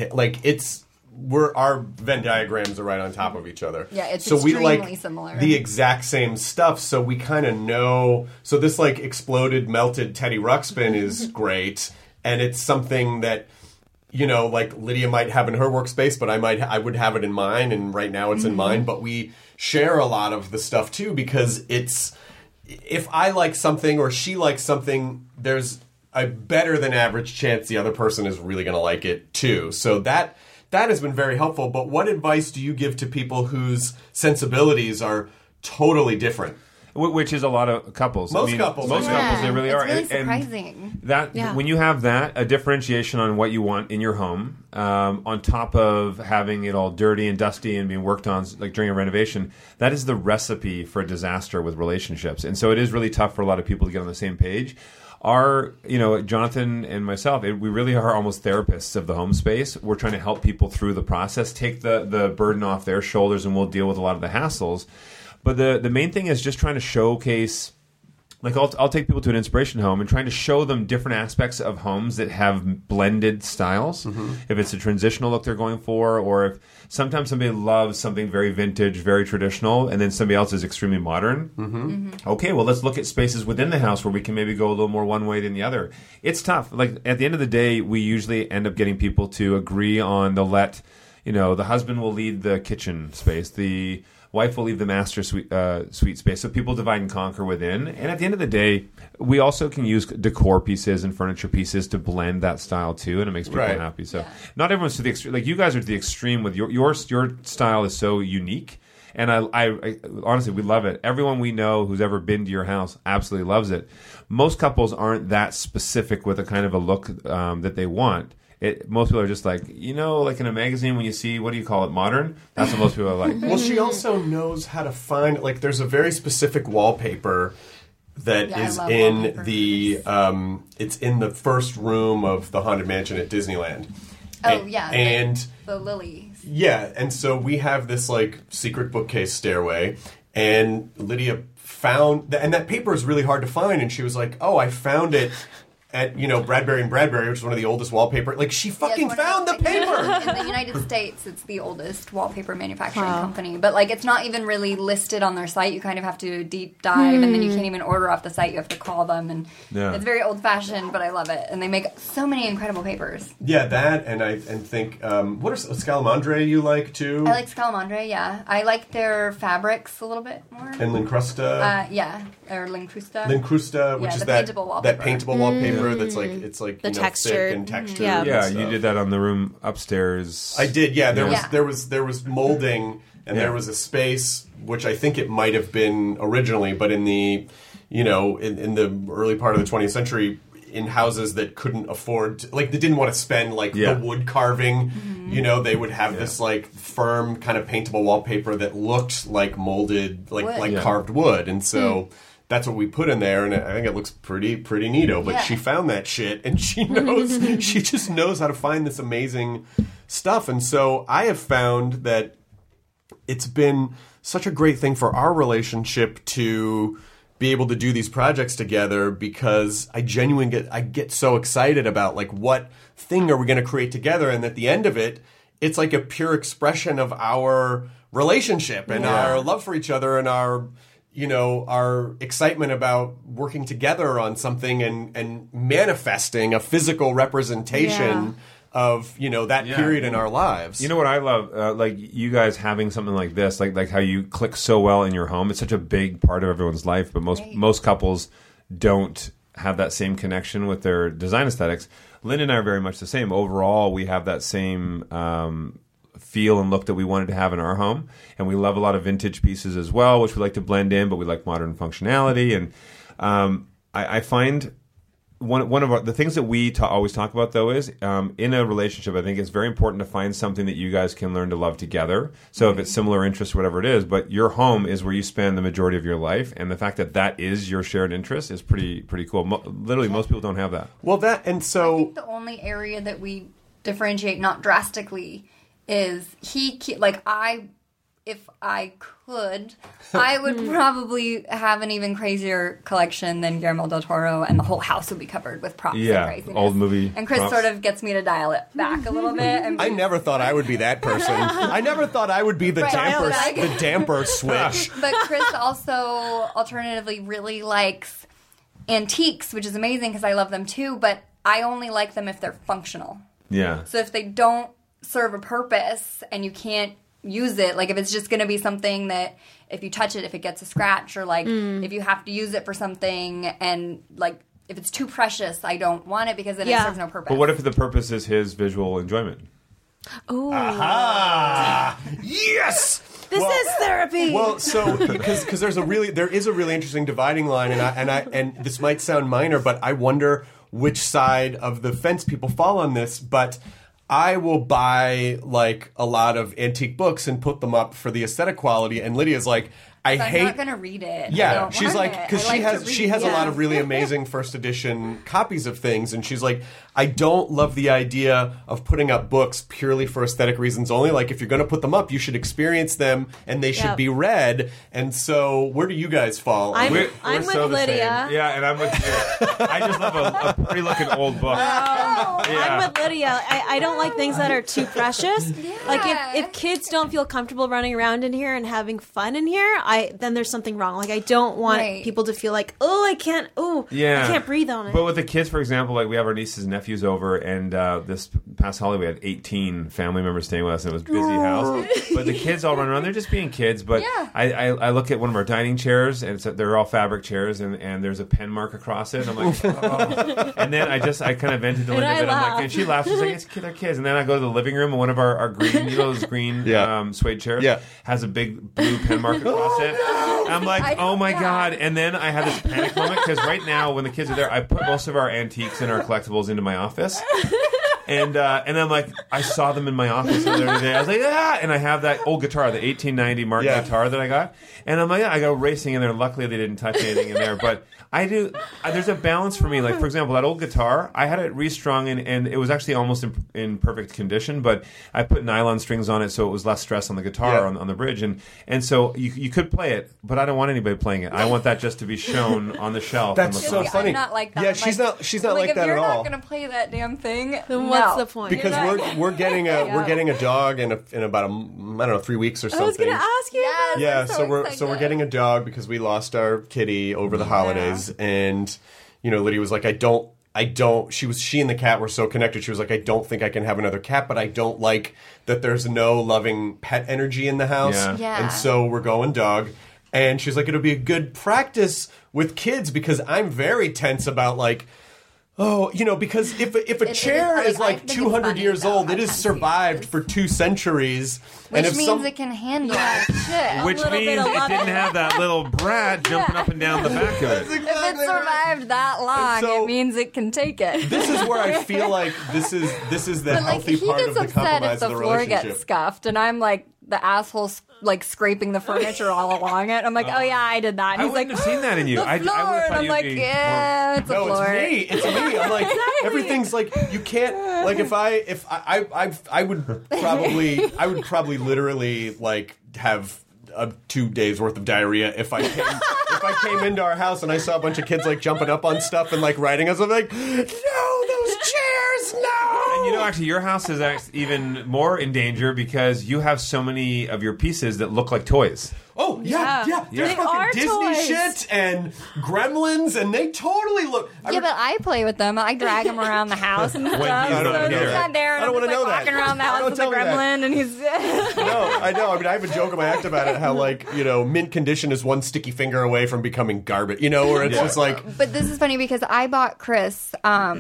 our Venn diagrams are right on top of each other. Yeah, it's so we extremely like similar. the exact same stuff, so we kind of know. So this like exploded, melted Teddy Ruxpin is great, and it's something that, you know, like Lydia might have in her workspace, but I would have it in mine, and right now it's in mine. But we share a lot of the stuff too, because it's, if I like something or she likes something, there's a better than average chance the other person is really going to like it too. So that has been very helpful. But what advice do you give to people whose sensibilities are totally different? Which is a lot of couples. Most couples, Most yeah. couples, they really it's are. really And surprising. that when you have that, a differentiation on what you want in your home, on top of having it all dirty and dusty and being worked on like during a renovation, that is the recipe for disaster with relationships. And so it is really tough for a lot of people to get on the same page. Jonathan and myself, we really are almost therapists of the home space. We're trying to help people through the process, take the burden off their shoulders, and we'll deal with a lot of the hassles. But the main thing is just trying to showcase, like I'll take people to an inspiration home and trying to show them different aspects of homes that have blended styles. Mm-hmm. If it's a transitional look they're going for, or if sometimes somebody loves something very vintage, very traditional, and then somebody else is extremely modern. Mm-hmm. Mm-hmm. Okay, well, let's look at spaces within the house where we can maybe go a little more one way than the other. It's tough. Like, at the end of the day, we usually end up getting people to agree on the husband will lead the kitchen space, the wife will leave the master suite space. So people divide and conquer within. And at the end of the day, we also can use decor pieces and furniture pieces to blend that style too, and it makes people happy. So not everyone's to the extreme. Like, you guys are to the extreme with your style is so unique. And I honestly, we love it. Everyone we know who's ever been to your house absolutely loves it. Most couples aren't that specific with a kind of a look that they want. Most people are just like, like in a magazine when you see, what do you call it, modern? That's what most people are like. Well, she also knows how to find, like, there's a very specific wallpaper that is in wallpaper. It's in the first room of the Haunted Mansion at Disneyland. And the lilies. yeah, and so we have this like secret bookcase stairway, and Lydia found and that paper is really hard to find, and she was like, "Oh, I found it at Bradbury and Bradbury, which is one of the oldest wallpaper." Like, she fucking found the paper. In the United States, it's the oldest wallpaper manufacturing company. But, like, it's not even really listed on their site. You kind of have to deep dive, and then you can't even order off the site. You have to call them, and it's very old-fashioned, but I love it. And they make so many incredible papers. Yeah, that, and think, what are Scalamandre you like, too? I like Scalamandre, yeah. I like their fabrics a little bit more. And Lincrusta? Or Lincrusta. Lincrusta, which is that paintable wallpaper. That paintable wallpaper that's like, it's like, The textured. thick and textured. Yeah. and Yeah, stuff. you did that on the room upstairs. I did, yeah. Yeah. There was molding, and there was a space which I think it might have been originally, but in the in the early part of the 20th century, in houses that couldn't afford, they didn't want to spend the wood carving. Mm-hmm. They would have this like firm kind of paintable wallpaper that looked like molded, like carved wood, and so. That's what we put in there, and I think it looks pretty neato. But she found that shit, and she knows she just knows how to find this amazing stuff. And so I have found that it's been such a great thing for our relationship to be able to do these projects together, because I genuinely get so excited about what thing are we going to create together, and at the end of it, it's like a pure expression of our relationship and our love for each other and our our excitement about working together on something and manifesting a physical representation of that period in our lives. You know what I love, like you guys having something like this, like how you click so well in your home. It's such a big part of everyone's life, but most couples don't have that same connection with their design aesthetics. Lynn and I are very much the same. Overall, we have that same feel and look that we wanted to have in our home, and we love a lot of vintage pieces as well, which we like to blend in, but we like modern functionality. And I find one of the things that we always talk about, though, is in a relationship, I think it's very important to find something that you guys can learn to love together. So if it's similar interests, whatever it is, but your home is where you spend the majority of your life, and the fact that that is your shared interest is pretty cool. Literally, most people don't have that. Well, I think the only area that we differentiate, not drastically, is if I could, I would probably have an even crazier collection than Guillermo del Toro, and the whole house would be covered with props and craziness. Old movie And Chris props. sort of gets me to dial it back a little bit. And I never thought I would be that person. I never thought I would be the damper switch. But Chris also alternatively really likes antiques, which is amazing because I love them too, but I only like them if they're functional. Yeah. So if they don't serve a purpose and you can't use it, like if it's just going to be something that if you touch it, if it gets a scratch, or like if you have to use it for something, and like if it's too precious, I don't want it because then it serves no purpose. But what if the purpose is his visual enjoyment? Oh, Yes. this is therapy. Well, so because there is a really interesting dividing line, and this might sound minor, but I wonder which side of the fence people fall on this, but I will buy like a lot of antique books and put them up for the aesthetic quality, and Lydia's like, I'm not going to read it. Yeah, she's like, because she has a lot of really amazing first edition copies of things, and she's like, I don't love the idea of putting up books purely for aesthetic reasons only. Like, if you're going to put them up, you should experience them, and they should be read. And so, where do you guys fall? I'm We're with so the Lydia. same. Yeah, and I'm with you. I just love a pretty looking old book. I'm with Lydia. I don't like things that are too precious. Like if kids don't feel comfortable running around in here and having fun in here, then there's something wrong. Like I don't want people to feel like, I can't breathe on it. But with the kids, for example, like we have our nieces and nephews over, and this past holiday we had 18 family members staying with us, and it was a busy house. But the kids all run around; they're just being kids. But I look at one of our dining chairs, and they're all fabric chairs, and there's a pen mark across it. And I'm like, oh. And then I kind of vented to Linda, and I'm like, and she laughs. She's like, they're kids. And then I go to the living room, and one of our green, those green suede chairs has a big blue pen mark across it. I'm like, oh my God. And then I have this panic moment because right now when the kids are there, I put most of our antiques and our collectibles into my office. And I'm like, I saw them in my office the other day. I was like, and I have that old guitar, the 1890 Martin guitar that I got. And I'm like, I go racing in there. Luckily, they didn't touch anything in there. But I do. There's a balance for me. Like, for example, that old guitar, I had it restrung, and it was actually almost in perfect condition. But I put nylon strings on it so it was less stress on the guitar on the bridge. And so you could play it, but I don't want anybody playing it. I want that just to be shown on the shelf. That's so funny. I'm not like that. Yeah, she's not like that at all. If you're not going to play that damn thing, then what's the point? Because we're getting a dog in about 3 weeks or something. I was going to ask you. Yes, so we're getting a dog because we lost our kitty over the holidays, and Lydia was like, I don't. She and the cat were so connected. She was like, I don't think I can have another cat, but I don't like that there's no loving pet energy in the house. Yeah. And so we're going dog. And she's like, it'll be a good practice with kids because I'm very tense about like, because if a chair is like 200 years old, it has survived for 2 centuries. Which means it can handle shit. Which means it didn't have that little brat jumping up and down the back of it. If it survived that long, it means it can take it. This is where I feel like this is the healthy part of the compromise of the relationship. He gets upset if the floor gets scuffed, and I'm like the asshole like scraping the furniture all along it. I'm like, oh yeah, I did that. And he's like, have seen that in you. The floor. And I'm like, it's a floor. It's me. I'm like, everything's like, you can't, like I would probably literally like have 2 days worth of diarrhea if I came into our house and I saw a bunch of kids like jumping up on stuff and like riding us. I'm like, no, those chairs, no. And actually, your house is even more in danger because you have so many of your pieces that look like toys. Oh, yeah. There's They fucking are Disney toys. shit and Gremlins, and they totally look... Yeah, but I play with them. I drag him around the house and stuff. he's So not he's there. not there, and I don't I'm wanna just know that. walking around the house Don't with a tell me that. gremlin, and he's... No, I know. I mean, I have a joke in my act about it, how, mint condition is one sticky finger away from becoming garbage, where it's just like... But this is funny because I bought Chris,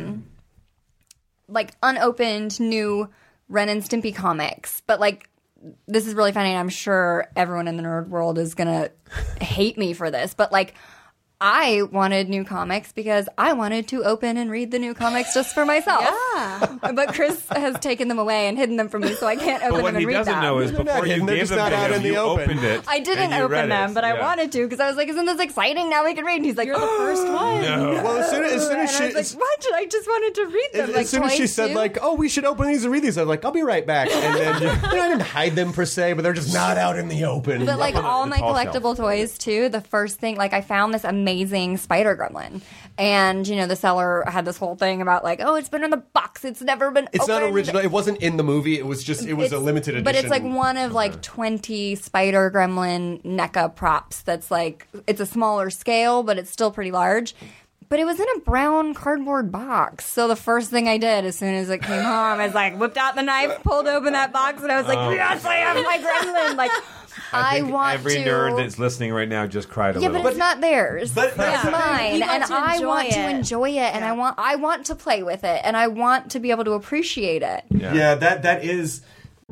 unopened new Ren and Stimpy comics. But, this is really funny, and I'm sure everyone in the nerd world is gonna hate me for this. But, I wanted new comics because I wanted to open and read the new comics just for myself. Yeah. But Chris has taken them away and hidden them from me, so I can't But open what them he and read doesn't them. know is They're not before you hidden, they're gave just them not to out him, in the you open. opened it. I didn't and you open read them, it. but I Yeah. wanted to because I was like, "Isn't this exciting? Now we can read." And he's like, You're the first one. No. Well, as soon as and she... I was like, "What? I just wanted to read them." As soon as she toys said, too. we should open these and read these, I was like, I'll be right back. And then, I didn't hide them per se, but they're just not out in the open. But all the my tall collectible toys too. The first thing, I found this amazing spider gremlin, and the seller had this whole thing about it's been in the box, it's never been. It's not opened. original. It wasn't in the movie. It was just. It was a limited edition. But it's one of 20 spider gremlin NECA props. That's it's a smaller scale, but it's still pretty large. But it was in a brown cardboard box. So the first thing I did as soon as it came home, I was whipped out the knife, pulled open that box, and I was like, "Yes, I have my gremlin!" I think want every to. nerd that's listening right now just cried a Yeah, little. but it's not theirs. But that's it's the thing. mine, You want and to I enjoy want to it. enjoy it, and I want to play with it, and I want to be able to appreciate it. Yeah, that is.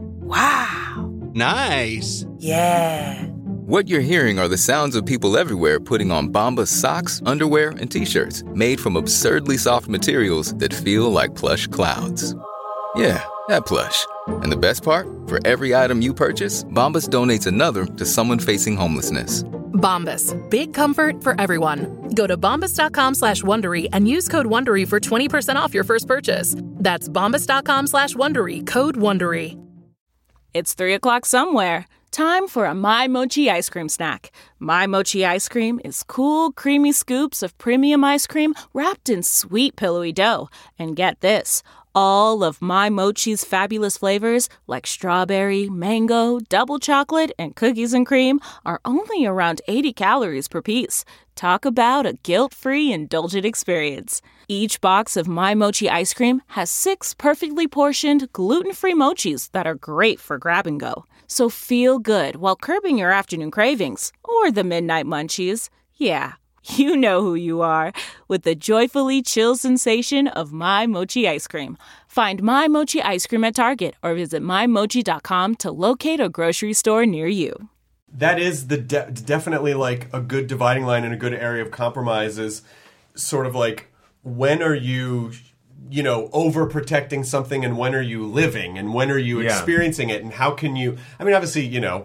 Nice. What you're hearing are the sounds of people everywhere putting on Bombas socks, underwear, and T-shirts made from absurdly soft materials that feel like plush clouds. Yeah, that plush. And the best part? For every item you purchase, Bombas donates another to someone facing homelessness. Bombas. Big comfort for everyone. Go to bombas.com/Wondery and use code Wondery for 20% off your first purchase. That's bombas.com/Wondery. Code Wondery. It's 3 o'clock somewhere. Time for a My Mochi ice cream snack. My Mochi ice cream is cool, creamy scoops of premium ice cream wrapped in sweet, pillowy dough. And get this, all of My Mochi's fabulous flavors, like strawberry, mango, double chocolate, and cookies and cream, are only around 80 calories per piece. Talk about a guilt-free, indulgent experience. Each box of My Mochi ice cream has 6 perfectly portioned, gluten-free mochis that are great for grab and go. So feel good while curbing your afternoon cravings or the midnight munchies. Yeah, you know who you are with the joyfully chill sensation of My Mochi ice cream. Find My Mochi ice cream at Target or visit MyMochi.com to locate a grocery store near you. That is definitely a good dividing line and a good area of compromise is sort of when are you, overprotecting something and when are you living and when are you experiencing it and how can you, obviously,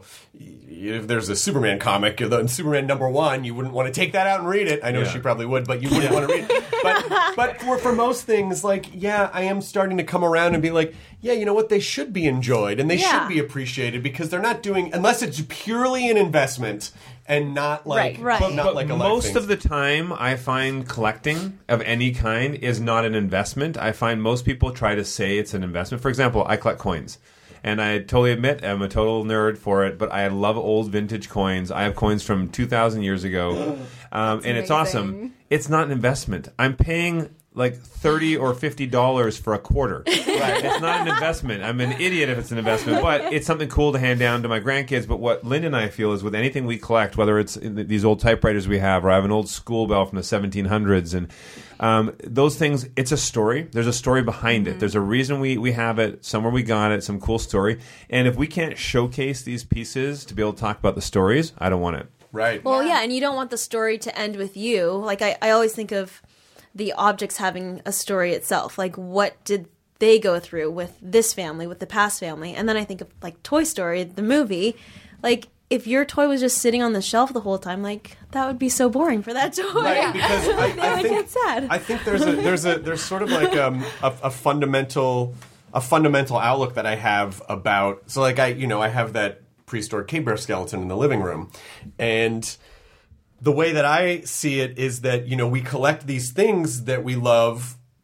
if there's a Superman comic, Superman #1, you wouldn't want to take that out and read it. I know she probably would, but you wouldn't want to read it. But for most things, I am starting to come around and be you know what, they should be enjoyed and they should be appreciated because they're not doing, unless it's purely an investment and not Right. not like a life most thing. of the time, I find collecting of any kind is not an investment. I find most people try to say it's an investment. For example, I collect coins. And I totally admit I'm a total nerd for it, but I love old vintage coins. I have coins from 2,000 years ago, and it's awesome. It's not an investment. I'm paying $30 or $50 for a quarter. Right? It's not an investment. I'm an idiot if it's an investment, but it's something cool to hand down to my grandkids. But what Linda and I feel is with anything we collect, whether it's these old typewriters we have, or I have an old school bell from the 1700s, and those things, it's a story. There's a story behind it. There's a reason we have it, somewhere we got it, some cool story. And if we can't showcase these pieces to be able to talk about the stories, I don't want it. Right. Well, yeah, and you don't want the story to end with you. I always think of the objects having a story itself. What did they go through with this family, with the past family? And then I think of Toy Story, the movie. If your toy was just sitting on the shelf the whole time, that would be so boring for that toy. Right, because I would think get sad. I think there's sort of a fundamental outlook that I have about. So I have that prehistoric Cape Bear skeleton in the living room, and the way that I see it is that we collect these things that we love,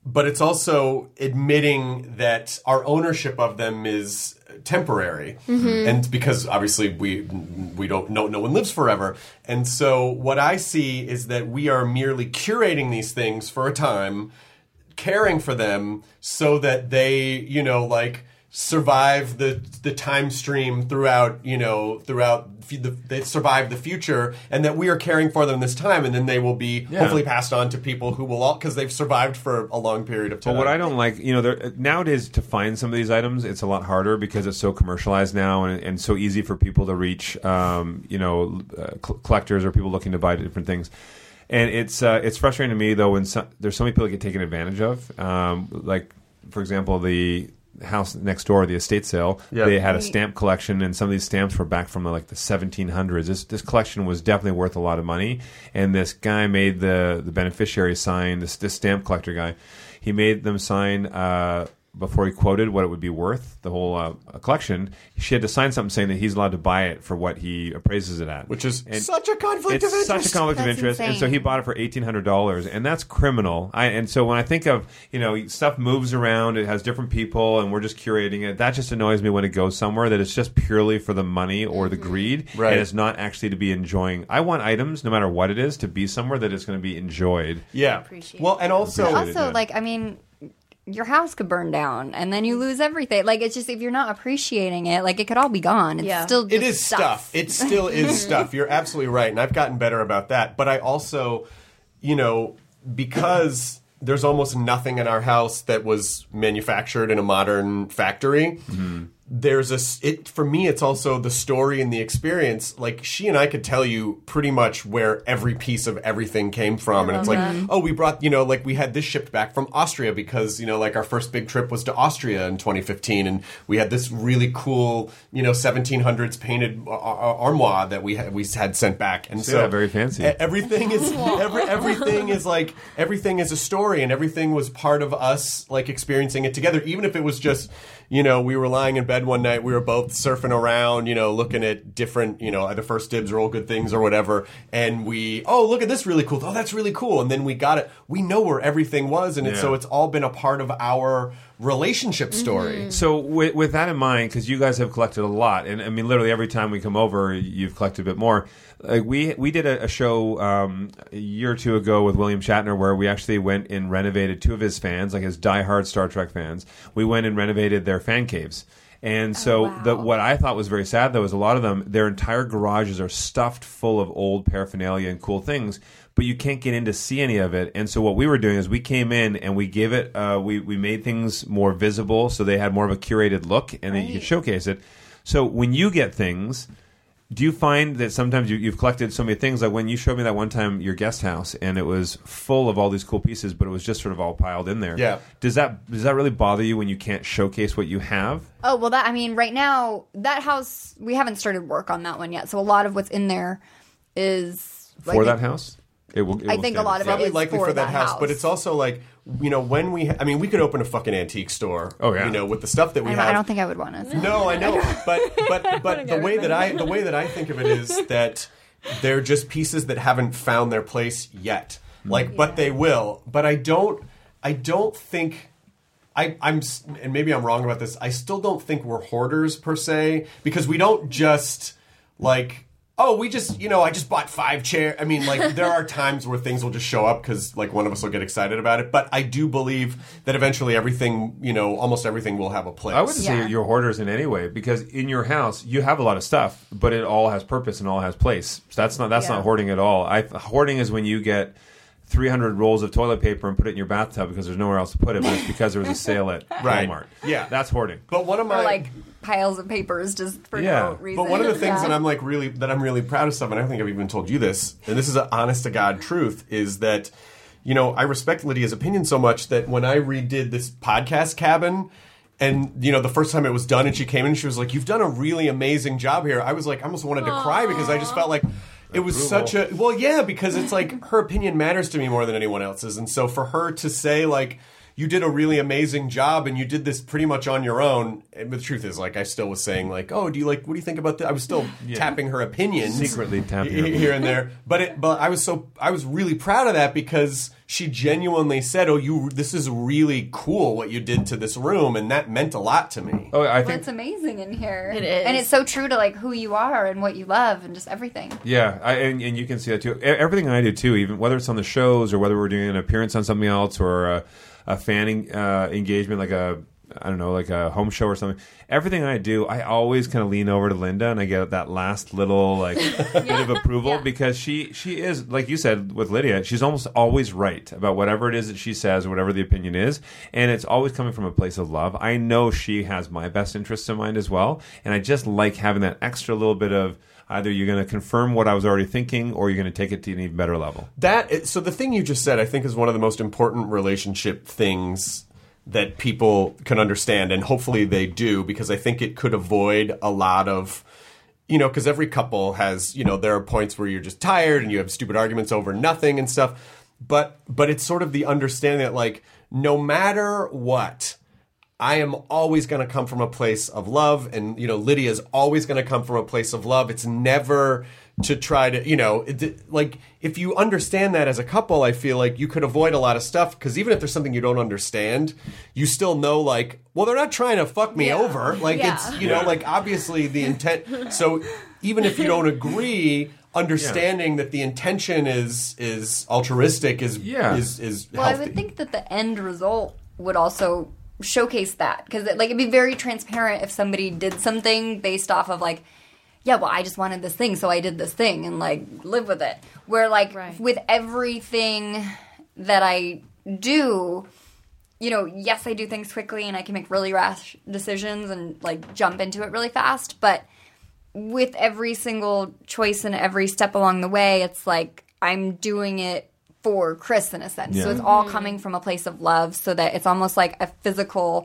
but it's also admitting that our ownership of them is temporary, and because obviously we don't know, no one lives forever, and so what I see is that we are merely curating these things for a time, caring for them so that they survive the time stream throughout they survive the future, and that we are caring for them this time, and then they will be hopefully passed on to people who will because they've survived for a long period of time. But what I don't like, nowadays to find some of these items, it's a lot harder because it's so commercialized now and so easy for people to reach, collectors or people looking to buy different things. And it's frustrating to me though when there's so many people that get taken advantage of, like for example the house next door, the estate sale, they had a stamp collection, and some of these stamps were back from the 1700s. This collection was definitely worth a lot of money, and this guy made the beneficiary sign, this stamp collector guy, he made them sign before he quoted what it would be worth, the whole collection. She had to sign something saying that he's allowed to buy it for what he appraises it at. Which is such a conflict of interest. It's such a conflict of interest. Insane. And so he bought it for $1,800, and that's criminal. And so when I think of, stuff moves around, it has different people, and we're just curating it, that just annoys me when it goes somewhere that it's just purely for the money or the greed, right. And it's not actually to be enjoying. I want items, no matter what it is, to be somewhere that it's going to be enjoyed. Yeah. Well, and also... your house could burn down and then you lose everything. It's just, if you're not appreciating it, it could all be gone. It's still just it is stuff. It still is stuff. You're absolutely right. And I've gotten better about that. But I also, because there's almost nothing in our house that was manufactured in a modern factory, for me, it's also the story and the experience. She and I could tell you pretty much where every piece of everything came from. And it's we brought, we had this shipped back from Austria because, our first big trip was to Austria in 2015. And we had this really cool, 1700s painted armoire that we had sent back. And so very fancy. Everything is, everything is a story, and everything was part of us, experiencing it together. Even if it was just, we were lying in bed one night, we were both surfing around, looking at different, either First Dibs or All Good Things or whatever, and look at this really cool. Oh, that's really cool. And then we got it. We know where everything was, and so it's all been a part of our relationship story. So with that in mind, because you guys have collected a lot, and I mean, literally every time we come over, you've collected a bit more. We did a show a year or two ago with William Shatner where we actually went and renovated two of his fans, his diehard Star Trek fans. We went and renovated their fan caves. And so what I thought was very sad, though, is a lot of them, their entire garages are stuffed full of old paraphernalia and cool things, but you can't get in to see any of it. And so what we were doing is we came in and we gave it, we made things more visible so they had more of a curated look, and then you could showcase it. So when you get things... Do you find that sometimes you've collected so many things? Like when you showed me that one time your guest house, and it was full of all these cool pieces, but it was just sort of all piled in there. Yeah. Does that really bother you when you can't showcase what you have? Oh, well, right now, that house, we haven't started work on that one yet. So a lot of what's in there is... For that house? I think a lot of it is likely for that house. But it's also when we could open a fucking antique store. Oh yeah. With the stuff that we have. I don't think I would want to. No, I know. But the way that I think of it is that they're just pieces that haven't found their place yet. But they will. But I don't think I'm and maybe I'm wrong about this. I still don't think we're hoarders per se, because we don't just we just, I just bought 5 chairs. I mean, there are times where things will just show up because, one of us will get excited about it. But I do believe that eventually everything, almost everything will have a place. I wouldn't say you're hoarders in any way, because in your house, you have a lot of stuff, but it all has purpose and all has place. So that's not hoarding at all. Hoarding is when you get 300 rolls of toilet paper and put it in your bathtub because there's nowhere else to put it, but it's because there was a sale at Walmart. Yeah. That's hoarding. But one of my... piles of papers just for no reason. But one of the things that I'm really proud of stuff, and I think I've even told you this, and this is an honest to God truth, is that, I respect Lydia's opinion so much that when I redid this podcast cabin, and, the first time it was done and she came in and she was like, "You've done a really amazing job here." I was I almost wanted to cry because I just felt like it was such a... Well, yeah, because it's her opinion matters to me more than anyone else's. And so for her to say, you did a really amazing job and you did this pretty much on your own. And the truth is, I still was saying, oh, what do you think about that? I was still tapping her opinions. Secretly tapping here and there. But I was really proud of that because she genuinely said, this is really cool what you did to this room, and that meant a lot to me. Oh, I Well, think it's amazing in here. It is. And it's so true to like who you are and what you love and just everything. Yeah, and you can see that too. Everything I do too, even whether it's on the shows or whether we're doing an appearance on something else or a fan engagement, like a home show or something. Everything I do, I always kind of lean over to Linda and I get that last little bit of approval because she is, like you said with Lydia, she's almost always right about whatever it is that she says or whatever the opinion is, and it's always coming from a place of love. I know she has my best interests in mind as well, and I just like having that extra little bit of either you're going to confirm what I was already thinking or you're going to take it to an even better level. So the thing you just said, I think, is one of the most important relationship things that people can understand, and hopefully they do, because I think it could avoid a lot of, because every couple has, there are points where you're just tired and you have stupid arguments over nothing and stuff. But it's sort of the understanding that, like, no matter what, I am always going to come from a place of love, and, Lydia's always going to come from a place of love. It's never to try to, like, if you understand that as a couple, I feel like you could avoid a lot of stuff, because even if there's something you don't understand, you still know, like, well, they're not trying to fuck me over. Like, it's, like, obviously the intent. So even if you don't agree, understanding that the intention is altruistic is healthy. Well, I would think that the end result would also showcase that, because it'd be very transparent if somebody did something based off of like, yeah, well, I just wanted this thing, so I did this thing, and like live with it. Where like with everything that I do, yes, I do things quickly and I can make really rash decisions and like jump into it really fast, but with every single choice and every step along the way, it's like I'm doing it for Chris in a sense. Yeah. So it's all coming from a place of love, so that it's almost like a physical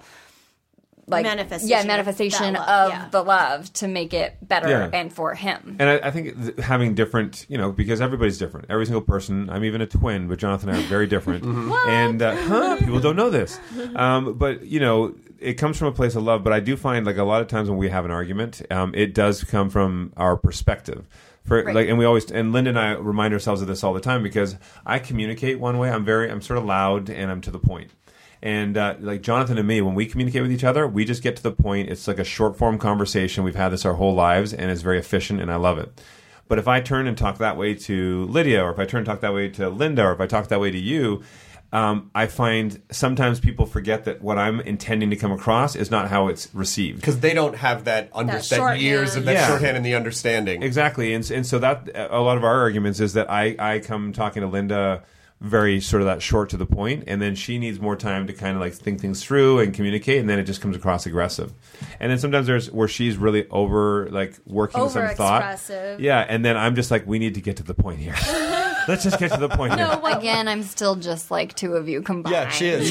manifestation of the love to make it better and for him. And I think having different, because everybody's different. Every single person, I'm even a twin, but Jonathan and I are very different. And people don't know this. But, it comes from a place of love. But I do find, like, a lot of times when we have an argument, it does come from our perspective. And we always, and Linda and I remind ourselves of this all the time, because I communicate one way. I'm sort of loud and I'm to the point. And like Jonathan and me, when we communicate with each other, we just get to the point. It's like a short form conversation. We've had this our whole lives, and it's very efficient, and I love it. But if I turn and talk that way to Lydia, or if I turn and talk that way to Linda, or if I talk that way to you, I find sometimes people forget that what I'm intending to come across is not how it's received. Because they don't have that years of that shorthand and the understanding. Exactly. And so that a lot of our arguments is that I come talking to Linda very sort of that short to the point, and then she needs more time to kind of like think things through and communicate, and then it just comes across aggressive. And then sometimes there's where she's really working some thought. Yeah, and then I'm just like, we need to get to the point here. Let's just get to the point here. Again, I'm still just like two of you combined. Yeah, she is.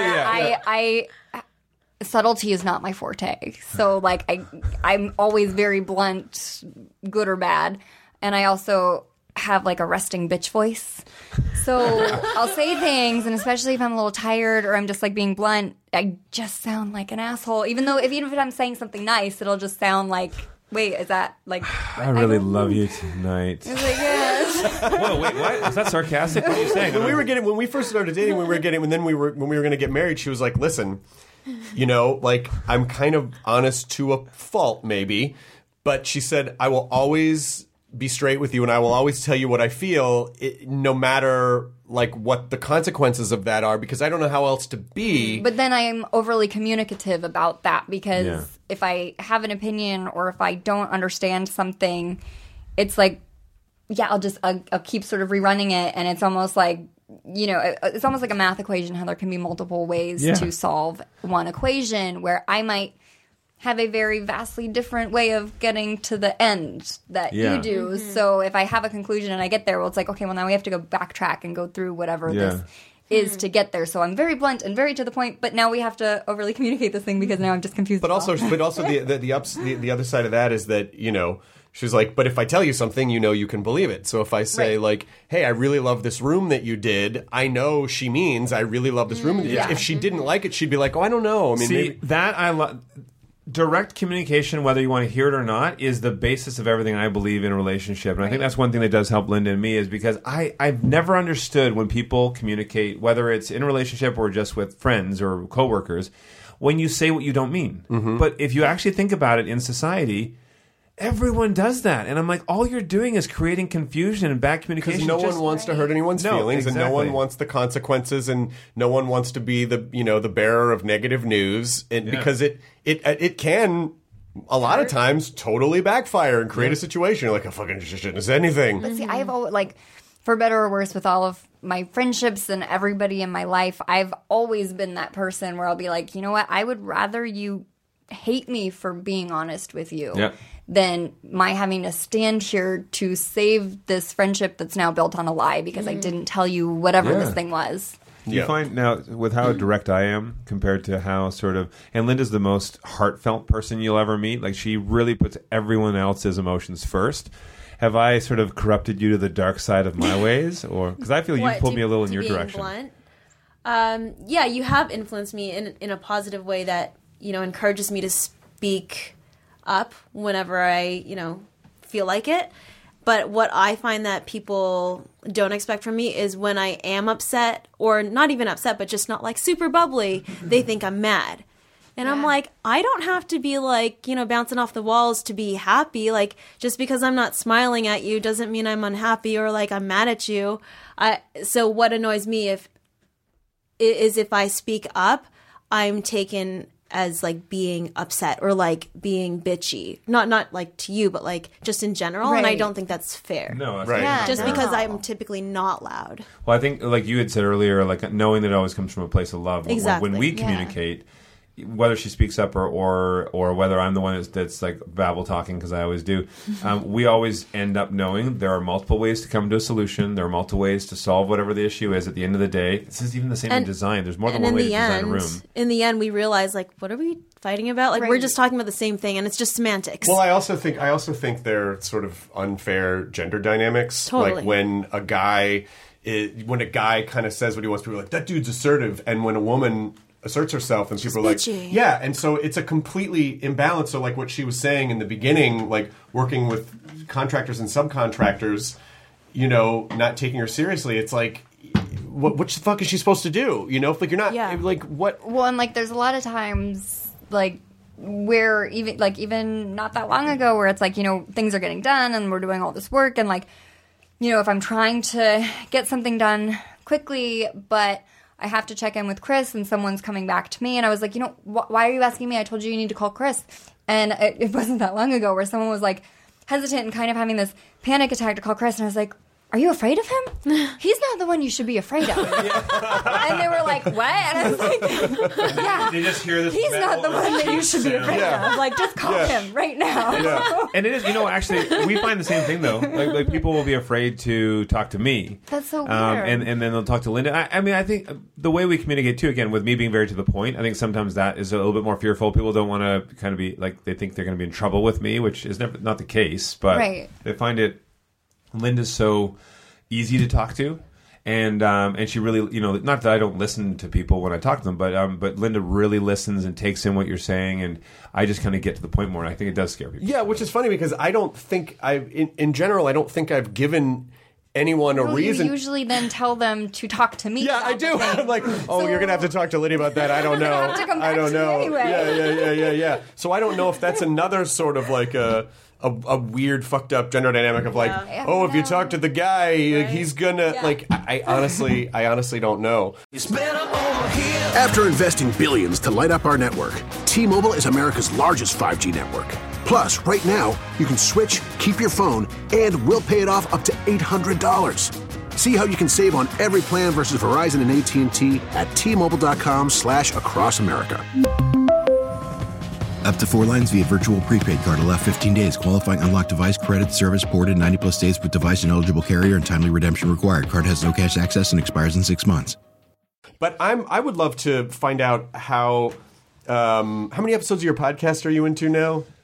I subtlety is not my forte. So like I'm always very blunt, good or bad. And I also have like a resting bitch voice. So I'll say things, and especially if I'm a little tired or I'm just like being blunt, I just sound like an asshole. Even if I'm saying something nice, it'll just sound like, wait, is that like... I really love you tonight. I was like, yes. Whoa, wait, what? Is that sarcastic? What are you saying? When we first started dating, when we were going to get married, she was like, listen, like, I'm kind of honest to a fault, maybe. But she said, I will always be straight with you, and I will always tell you what I feel, no matter like what the consequences of that are, because I don't know how else to be. But then I'm overly communicative about that, because if I have an opinion or if I don't understand something, it's like, I'll keep sort of rerunning it, and it's almost like, it's almost like a math equation, how there can be multiple ways to solve one equation, where I might have a very vastly different way of getting to the end that you do. Mm-hmm. So if I have a conclusion and I get there, well, it's like, okay, well, now we have to go backtrack and go through whatever this is to get there. So I'm very blunt and very to the point, but now we have to overly communicate this thing, because now I'm just confused. But also the other side of that is that, she's like, but if I tell you something, you can believe it. So if I say like, hey, I really love this room that you did, I know she means I really love this room. If she didn't like it, she'd be like, oh, I don't know. I mean, that I love. direct communication, whether you want to hear it or not, is the basis of everything I believe in a relationship. And I think that's one thing that does help Linda and me, is because I've never understood when people communicate, whether it's in a relationship or just with friends or coworkers, when you say what you don't mean. But if you actually think about it in society, everyone does that. And I'm like, all you're doing is creating confusion and bad communication. Because no one wants to hurt anyone's feelings, and no one wants the consequences, and no one wants to be the bearer of negative news, and because it can a lot of times totally backfire and create a situation like, I fucking shouldn't have said anything. But see, I've always, like, for better or worse, with all of my friendships and everybody in my life, I've always been that person where I'll be like, you know what, I would rather you hate me for being honest with you than my having to stand here to save this friendship that's now built on a lie because I didn't tell you whatever this thing was. Do you find now, with how direct I am compared to how sort of, and Linda's the most heartfelt person you'll ever meet. Like, she really puts everyone else's emotions first. Have I sort of corrupted you to the dark side of my ways? Or because I feel you pulled me a little in your direction. Blunt? Yeah, you have influenced me in a positive way that, encourages me to speak up whenever I, feel like it. But what I find that people don't expect from me is when I am upset, or not even upset, but just not like super bubbly, they think I'm mad. And I'm like, I don't have to be like, bouncing off the walls to be happy. Like, just because I'm not smiling at you doesn't mean I'm unhappy or like I'm mad at you. So what annoys me is if I speak up, I'm taken as like being upset or like being bitchy. Not like to you, but like just in general. Right. And I don't think that's fair. No, that's right. Just because I'm typically not loud. Well, I think like you had said earlier, like knowing that it always comes from a place of love. Exactly. When we communicate, whether she speaks up or whether I'm the one that's like babble talking, because I always do, we always end up knowing there are multiple ways to come to a solution. There are multiple ways to solve whatever the issue is at the end of the day. This is even the same in design. There's more than one way to design a room. In the end, we realize, like, what are we fighting about? Like, we're just talking about the same thing, and it's just semantics. Well, I also think there are sort of unfair gender dynamics. Totally. Like when a guy kind of says what he wants, people are like, that dude's assertive. And when a woman asserts herself, and people are like, yeah, and so it's a completely imbalance. So like what she was saying in the beginning, like working with contractors and subcontractors, not taking her seriously, it's like, what the fuck is she supposed to do? If like you're not like what? Well, and like there's a lot of times like where even not that long ago where it's like, things are getting done and we're doing all this work, and like, if I'm trying to get something done quickly, but I have to check in with Chris and someone's coming back to me. And I was like, why are you asking me? I told you need to call Chris. And it wasn't that long ago where someone was like hesitant and kind of having this panic attack to call Chris. And I was like, are you afraid of him? He's not the one you should be afraid of. And they were like, what? And I was like, yeah. You just hear this. He's not the one that you should be afraid of. Like, just call him right now. Yeah. And it is, actually, we find the same thing, though. Like people will be afraid to talk to me. That's so weird. And then they'll talk to Linda. I mean, I think the way we communicate, too, again, with me being very to the point, I think sometimes that is a little bit more fearful. People don't want to kind of be, like, they think they're going to be in trouble with me, which is never not the case. But they find it, Linda's so easy to talk to, and she really, not that I don't listen to people when I talk to them, but Linda really listens and takes in what you're saying, and I just kind of get to the point more, and I think it does scare people. Yeah, which is funny because I don't think in general, I don't think I've given anyone a reason. You usually then tell them to talk to me. Yeah, I do. I'm like, you're gonna have to talk to Lydia about that. I don't know. Have to come back I don't know. Anyway. Yeah. So I don't know if that's another sort of like a weird fucked up gender dynamic of like, if you talk to the guy, he's gonna like. I honestly don't know. After investing billions to light up our network, T-Mobile is America's largest 5G network. Plus, right now, you can switch, keep your phone, and we'll pay it off up to $800. See how you can save on every plan versus Verizon and AT&T at T-Mobile.com/across America. Up to 4 lines via virtual prepaid card. Allow 15 days. Qualifying unlocked device credit service ported 90+ days with device and eligible carrier and timely redemption required. Card has no cash access and expires in 6 months. But I would love to find out how many episodes of your podcast are you into now?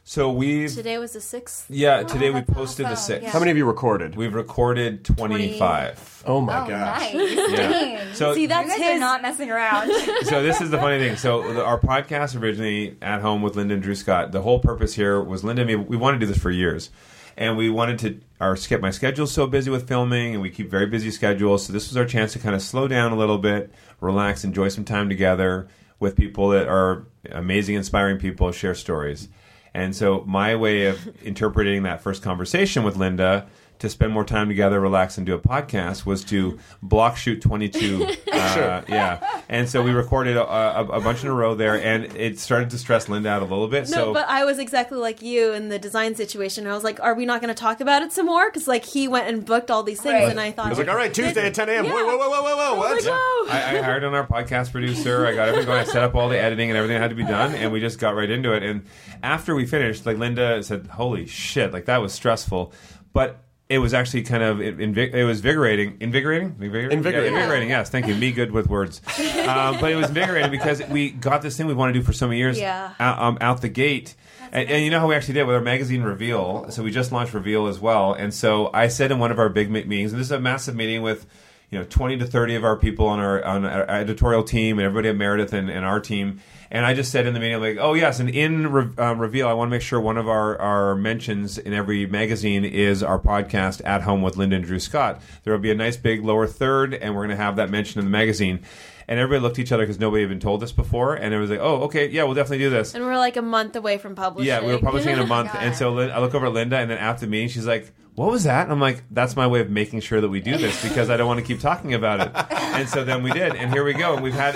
So Today was the 6th? Yeah, today we that's posted awesome. the 6th. Yeah. How many have you recorded? We've recorded 25. Oh my Oh, gosh. nice. Dang. So See, that's you guys his. are not messing around. So this is the funny thing. So our podcast originally, At Home with Linda and Drew Scott, the whole purpose here was Linda and me, we wanted to do this for years. And we wanted to, my schedule's so busy with filming, and we keep very busy schedules, so this was our chance to kind of slow down a little bit, relax, enjoy some time together with people that are amazing, inspiring people, share stories. And so my way of interpreting that first conversation with Linda to spend more time together, relax, and do a podcast was to block shoot 22. Yeah. And so we recorded a bunch in a row there, and it started to stress Linda out a little bit. No, but I was exactly like you in the design situation. I was like, are we not going to talk about it some more? Because like he went and booked all these things, Right. and I thought, I was like, all right, Tuesday at 10 a.m. Yeah. Whoa, what? Like, whoa. I hired on our podcast producer. I got everything going. I set up all the editing and everything that had to be done, and we just got right into it. And after we finished, like Linda said, holy shit, like that was stressful. But it was actually kind of it was invigorating. Invigorating? Invigorating, yes. Thank you. Me good with words. But it was invigorating because we got this thing we want to do for so many years out the gate. And you know how we actually did with our magazine Reveal. So we just launched Reveal as well. And so I said in one of our big meetings, and this is a massive meeting with 20 to 30 of our people on our editorial team and everybody at Meredith and our team. And I just said in the meeting, like, oh, yes, and in Reveal, I want to make sure one of our mentions in every magazine is our podcast, At Home with Linda and Drew Scott. There will be a nice big lower third, and we're going to have that mention in the magazine. And everybody looked at each other because nobody had been told this before. And it was like, oh, okay, yeah, we'll definitely do this. And we're like a month away from publishing. Yeah, we were publishing in a month. And so I look over at Linda, and then after the meeting, she's like, what was that? And I'm like, that's my way of making sure that we do this because I don't want to keep talking about it. And so then we did. And here we go. And we've had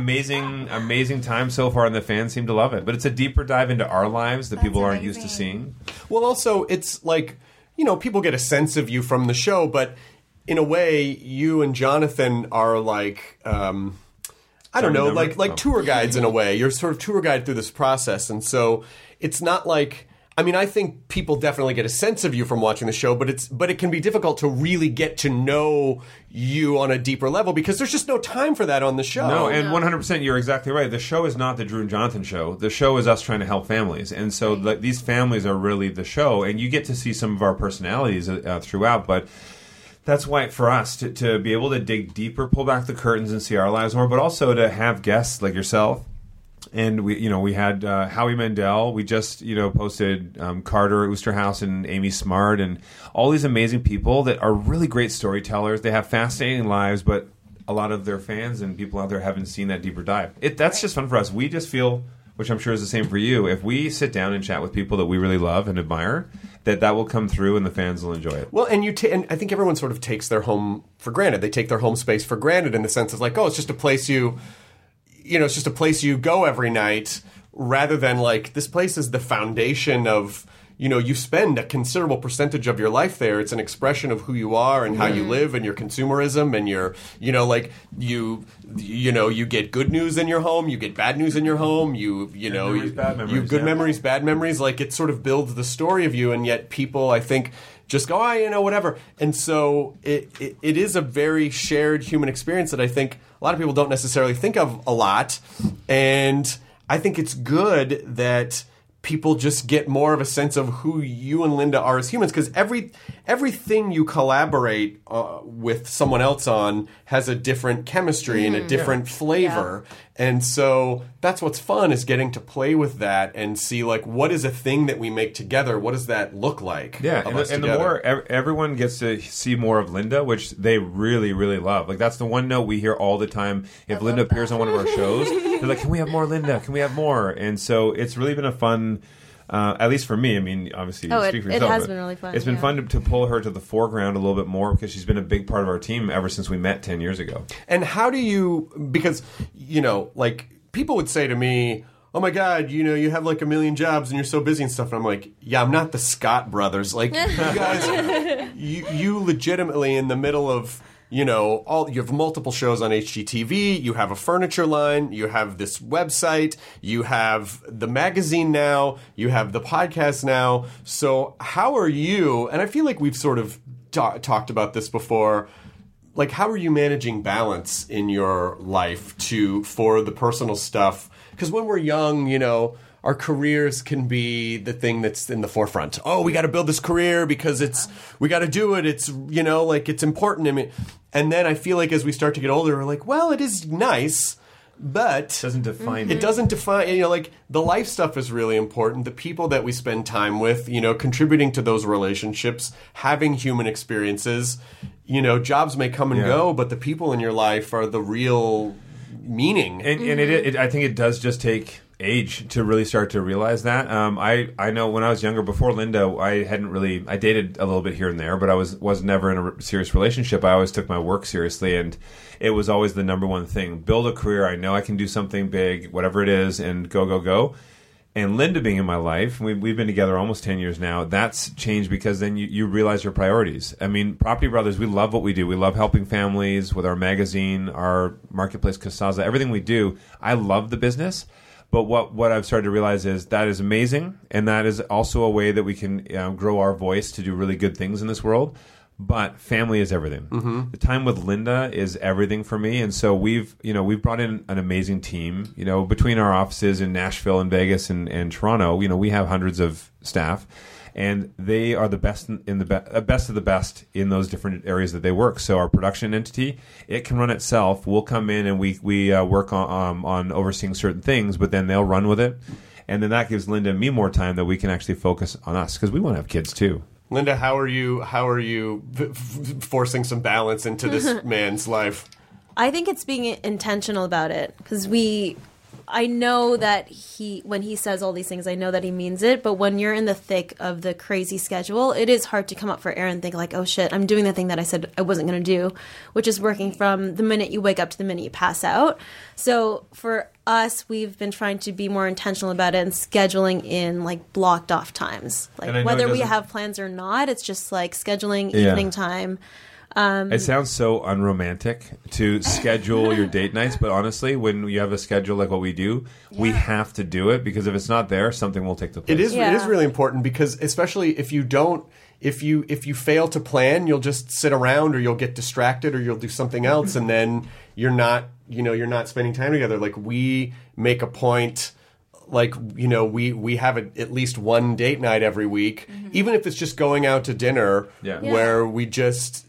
amazing time so far, and the fans seem to love it. But it's a deeper dive into our lives that people aren't used to seeing. Well, also, it's like, people get a sense of you from the show, but in a way, you and Jonathan are like, I don't know, like tour guides in a way. You're sort of tour guide through this process. And so it's not like, I think people definitely get a sense of you from watching the show, but it can be difficult to really get to know you on a deeper level because there's just no time for that on the show. No, and 100%, you're exactly right. The show is not the Drew and Jonathan show. The show is us trying to help families. And so these families are really the show, and you get to see some of our personalities throughout, but that's why for us to be able to dig deeper, pull back the curtains and see our lives more, but also to have guests like yourself. And we had Howie Mandel. We just posted Carter Oosterhouse and Amy Smart and all these amazing people that are really great storytellers. They have fascinating lives, but a lot of their fans and people out there haven't seen that deeper dive. That's just fun for us. We just feel, which I'm sure is the same for you, if we sit down and chat with people that we really love and admire, that will come through and the fans will enjoy it. Well, and and I think everyone sort of takes their home for granted. They take their home space for granted in the sense of like, oh, it's just a place it's just a place you go every night, rather than like this place is the foundation of, you spend a considerable percentage of your life there. It's an expression of who you are and how you live and your consumerism and your, you get good news in your home, you get bad news in your home, you good memories, bad memories. Like it sort of builds the story of you, and yet people, I think, just go, whatever. And so it is a very shared human experience that I think a lot of people don't necessarily think of a lot. And I think it's good that people just get more of a sense of who you and Linda are as humans, because everything you collaborate with someone else on has a different chemistry and a different flavor. Yeah. And so that's what's fun, is getting to play with that and see, like, what is a thing that we make together? What does that look like? Yeah, and the more everyone gets to see more of Linda, which they really, really love. Like, that's the one note we hear all the time. If Linda appears on one of our shows, they're like, can we have more Linda? Can we have more? And so it's really been a fun... at least for me, obviously, you speak for yourself. It has been really fun. It's been fun to pull her to the foreground a little bit more, because she's been a big part of our team ever since we met 10 years ago. And how do you, because, like, people would say to me, oh my God, you have like a million jobs and you're so busy and stuff. And I'm like, yeah, I'm not the Scott brothers. Like, you guys, you legitimately in the middle of... you have multiple shows on HGTV, you have a furniture line, you have this website, you have the magazine now, you have the podcast now. So how are you, and I feel like we've sort of talked about this before, like how are you managing balance in your life for the personal stuff? Because when we're young, our careers can be the thing that's in the forefront. Oh, we got to build this career because we got to do it. It's, like it's important. I mean, and then I feel like as we start to get older, we're like, well, it is nice, but It doesn't define it doesn't define, like the life stuff is really important. The people that we spend time with, contributing to those relationships, having human experiences, jobs may come and go, but the people in your life are the real meaning. And I think it does just take age to really start to realize that. I know when I was younger, before Linda, I dated a little bit here and there, but I was never in a serious relationship. I always took my work seriously, and it was always the number one thing. Build a career. I know I can do something big, whatever it is, and go. And Linda being in my life, we've been together almost 10 years now, that's changed because then you realize your priorities. I mean, Property Brothers, we love what we do. We love helping families with our magazine, our marketplace, Casaza, everything we do. I love the business. But what I've started to realize is that is amazing, and that is also a way that we can grow our voice to do really good things in this world. But family is everything. Mm-hmm. The time with Linda is everything for me, and so we've brought in an amazing team. Between our offices in Nashville and Vegas and Toronto, we have hundreds of staff, and they are the best best of the best in those different areas that they work. So our production entity, it can run itself. We'll come in and we work on overseeing certain things, but then they'll run with it, and then that gives Linda and me more time that we can actually focus on us because we want to have kids too. Linda, how are you forcing some balance into this man's life? I think it's being intentional about it because I know that when he says all these things, I know that he means it. But when you're in the thick of the crazy schedule, it is hard to come up for air and think like, oh shit, I'm doing the thing that I said I wasn't going to do, which is working from the minute you wake up to the minute you pass out. So for us, we've been trying to be more intentional about it and scheduling in like blocked off times. Like whether we have plans or not, it's just like scheduling evening time. It sounds so unromantic to schedule your date nights, but honestly, when you have a schedule like what we do, we have to do it because if it's not there, something will take the place. It is really important because especially if you don't, if you fail to plan, you'll just sit around or you'll get distracted or you'll do something else, and then you're not spending time together. Like we make a point. Like, we have at least one date night every week, even if it's just going out to dinner where we just,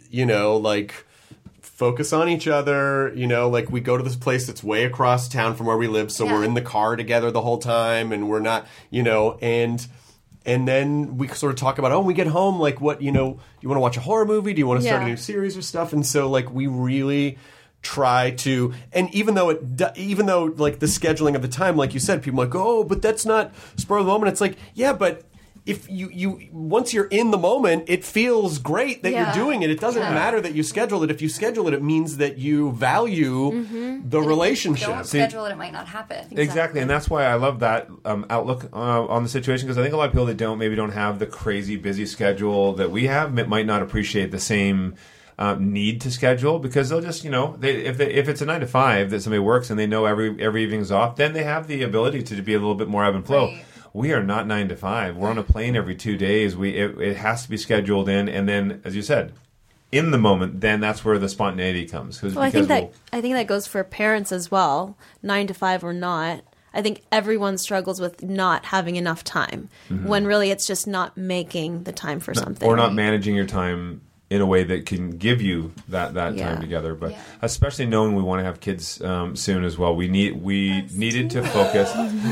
focus on each other, like we go to this place that's way across town from where we live. So we're in the car together the whole time and we're not, and then we sort of talk about, when we get home, like what, do you want to watch a horror movie? Do you want to start a new series or stuff? And so like we really try to, and even though like the scheduling of the time, like you said, people are like, oh, but that's not spur of the moment. It's like, yeah, but if you once you're in the moment, it feels great that you're doing it. It doesn't matter that you schedule it. If you schedule it, it means that you value the relationship. If you don't schedule it, it might not happen. Exactly, and that's why I love that outlook on the situation because I think a lot of people that don't have the crazy busy schedule that we have might not appreciate the same need to schedule because they'll just if it's a 9 to 5 that somebody works and they know every evening's off, then they have the ability to be a little bit more ebb and flow. Right. We are not 9 to 5. We're on a plane every 2 days. It has to be scheduled in, and then as you said, in the moment, then that's where the spontaneity comes. I think that goes for parents as well, 9 to 5 or not. I think everyone struggles with not having enough time when really it's just not making the time for something. Or not managing your time in a way that can give you that time together. But especially knowing we want to have kids soon as well. We needed to focus.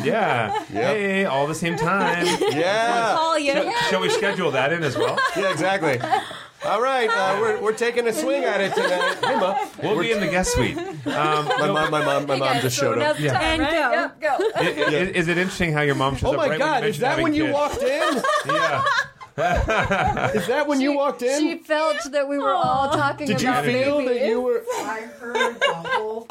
Hey, all the same time. Yeah. Call you. Shall we schedule that in as well? Yeah, exactly. All right, we're taking a swing at it tonight. Hey, Ma. We'll be in the guest suite. My mom just showed up. And go. Is it interesting how your mom shows up? Oh my God! Is that when you walked in? Yeah. Is that when you walked in? She felt that we were all talking about baby. Did you feel that you were... I heard the whole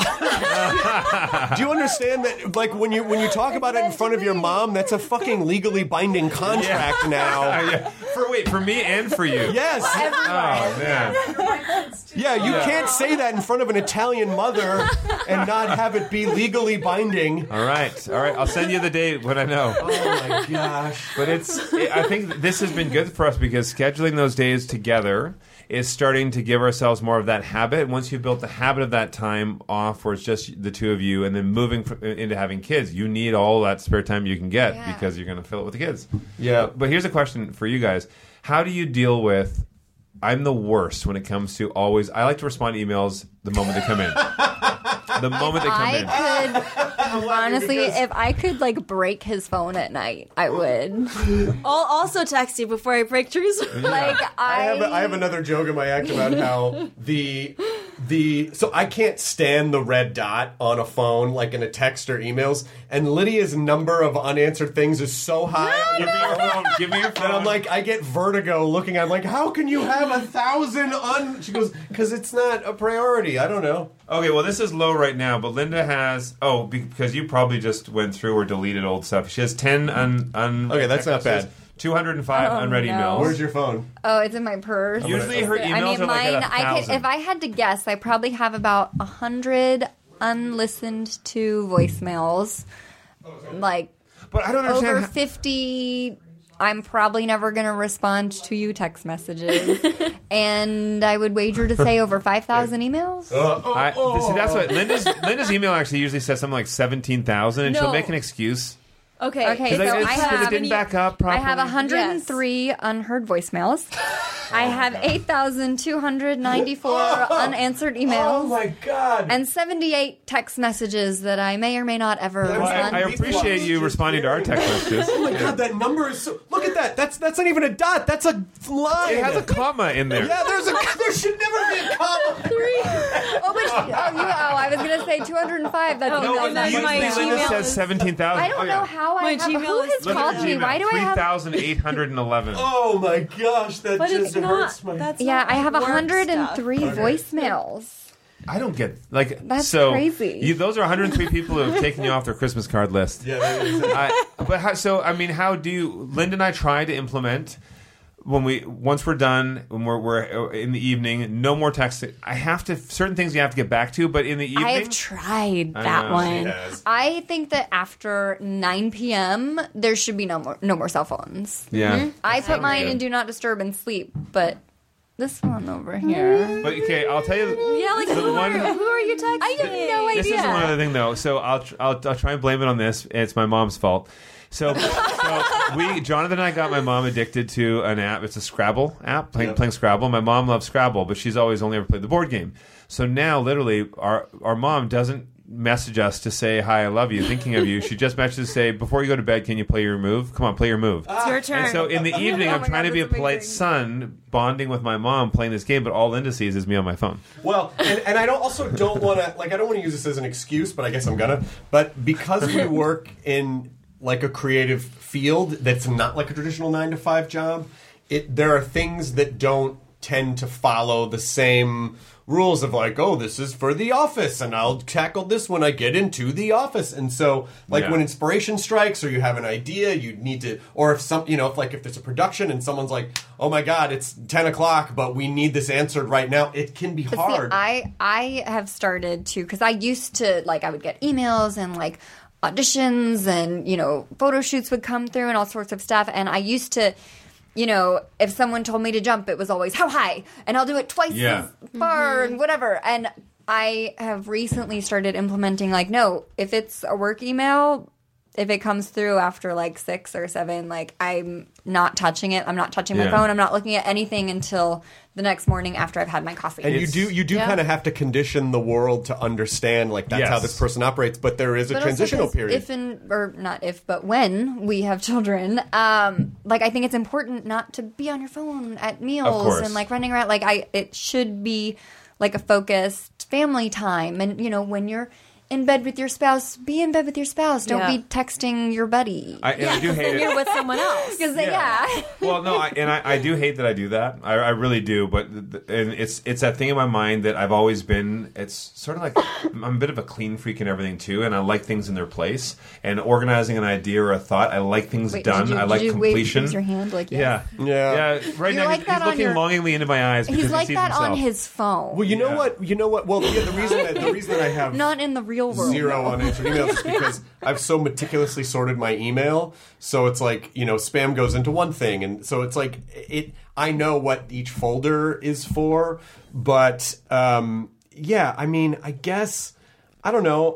Do you understand that, like, when you talk about it in front of your mom, that's a fucking legally binding contract now? For me and for you. Yes. Oh, man. Yeah, you can't say that in front of an Italian mother and not have it be legally binding. All right. I'll send you the date when I know. Oh, my gosh. But I think this has been good for us because scheduling those days together, is starting to give ourselves more of that habit. And once you've built the habit of that time off where it's just the two of you and then moving into having kids, you need all that spare time you can get because you're going to fill it with the kids. Yeah. But here's a question for you guys. How do you deal with, I'm the worst when it comes to always, I like to respond to emails the moment they come in. The moment they come in. Honestly, if I could like break his phone at night, I would. I'll also text you before I break Drew's. Like I have another joke in my act about how so I can't stand the red dot on a phone, like in a text or emails, and Lydia's number of unanswered things is so high. Give me your phone. Give me your phone. And I'm like, I get vertigo looking. I'm like, how can you have 1,000 She goes, because it's not a priority. I don't know. Okay, well, this is low right now, but Linda has... Oh, because you probably just went through or deleted old stuff. She has 10 Okay, that's not bad. 205 unread emails. Where's your phone? Oh, it's in my purse. Usually her emails I mean, are like mine. at 1,000. If I had to guess, I probably have about 100 unlistened to voicemails. Like, but I don't understand over 50. I'm probably never going to respond to you text messages. And I would wager to say over 5,000 emails. See, that's what Linda's email actually usually says something like 17,000, and she'll make an excuse. Okay, so it didn't back up properly. I have 103 unheard voicemails. I have 8,294 unanswered emails. Oh my God. And 78 text messages that I may or may not ever respond. I appreciate you responding to our text messages. Oh my God, that number is so... Look at that. That's not even a dot. That's a line. It has a comma in there. Yeah, there should never be a comma. I was going to say 205. That's Linda says 17,000. I don't know how I have... Who has called me? Why do I have... 3,811. Oh my gosh, that just hurts my... I have 103 voicemails. I don't get that's crazy. Those are 103 people who have taken you off their Christmas card list. Yeah, that is it. How do you? Linda and I try to implement once we're done, when we're in the evening, no more texting. Certain things you have to get back to, but in the evening, I have tried that one. I think that after 9 p.m. there should be no more cell phones. Yeah, mm-hmm. I put mine in Do Not Disturb and sleep, but this one over here. But okay, I'll tell you. Yeah, like who are you texting? I have no idea. This is one other thing though. So I'll try and blame it on this. It's my mom's fault. So Jonathan and I got my mom addicted to an app. It's a Scrabble app, playing Scrabble. My mom loves Scrabble, but she's always only ever played the board game. So now, literally, our mom doesn't message us to say, hi, I love you, thinking of you. She just messages to say, before you go to bed, can you play your move? Come on, play your move. It's your turn. And so in the evening, I'm trying to be a polite son, bonding with my mom, playing this game, but all Linda sees is me on my phone. Well, and I don't want to use this as an excuse, but I guess I'm gonna. But because we work in like a creative field that's not like a traditional 9-to-5 job, there are things that don't tend to follow the same rules of like, oh, this is for the office, and I'll tackle this when I get into the office. And so, when inspiration strikes, or you have an idea, you need to, or if if there's a production and someone's like, oh my God, it's 10 o'clock, but we need this answered right now, it can be hard. See, I have started to, because I used to, I would get emails and auditions and, photo shoots would come through and all sorts of stuff. And I used to, if someone told me to jump, it was always how high, and I'll do it twice as far and whatever. And I have recently started implementing no, if it's a work email, if it comes through after 6 or 7, I'm not touching it. I'm not touching my phone. I'm not looking at anything until the next morning after I've had my coffee. And you do kind of have to condition the world to understand that's how this person operates. But there is a transitional period. But when we have children, I think it's important not to be on your phone at meals and running around. It should be a focused family time. And when you're in bed with your spouse, be in bed with your spouse. Don't be texting your buddy. I do hate it. You're with someone else. Well, no, I do hate that I do that. I really do. But it's that thing in my mind that I've always been. It's sort of I'm a bit of a clean freak and everything too, and I like things in their place. And organizing an idea or a thought, I like things done. I like completion. Raise your hand, yeah. Right now, he's looking longingly into my eyes. He's like that himself on his phone. Well, you know what? Well, the reason that I have not in the real real world. 0 unanswered emails just because I've so meticulously sorted my email. So it's like, spam goes into one thing. And so it's like, I know what each folder is for. But, yeah, I mean, I guess... I don't know.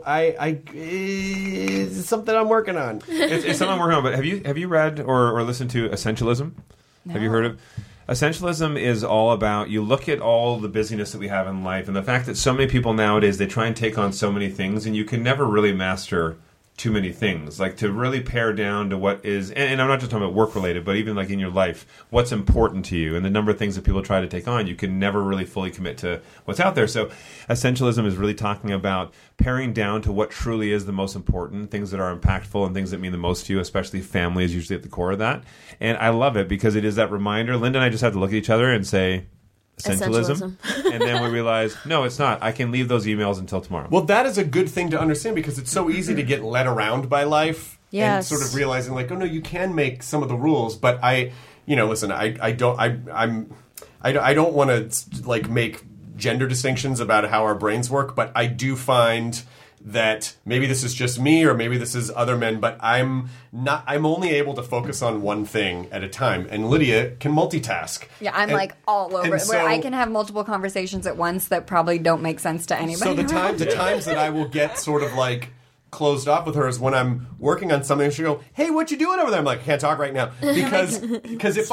It's something I'm working on. It's something I'm working on. But have you read or listened to Essentialism? No. Have you heard of? Essentialism is all about, you look at all the busyness that we have in life and the fact that so many people nowadays, they try and take on so many things, and you can never really master too many things. Like, to really pare down to what is, and I'm not just talking about work related, but even like in your life, what's important to you, and the number of things that people try to take on, you can never really fully commit to what's out there. So Essentialism is really talking about paring down to what truly is the most important, things that are impactful and things that mean the most to you, especially family is usually at the core of that. And I love it because it is that reminder. Linda and I just have to look at each other and say, Essentialism. And then we realize, no, it's not. I can leave those emails until tomorrow. Well, that is a good thing to understand because it's so easy to get led around by life and sort of realizing like, oh no, you can make some of the rules, but listen, I don't want to like make gender distinctions about how our brains work, but I do find that maybe this is just me or maybe this is other men, but I'm only able to focus on one thing at a time. And Lydia can multitask. Yeah, I'm like all over it, where I can have multiple conversations at once that probably don't make sense to anybody. So the times that I will get sort of like closed off with her is when I'm working on something and she'll go, hey, what you doing over there? I'm like, I can't talk right now. Because if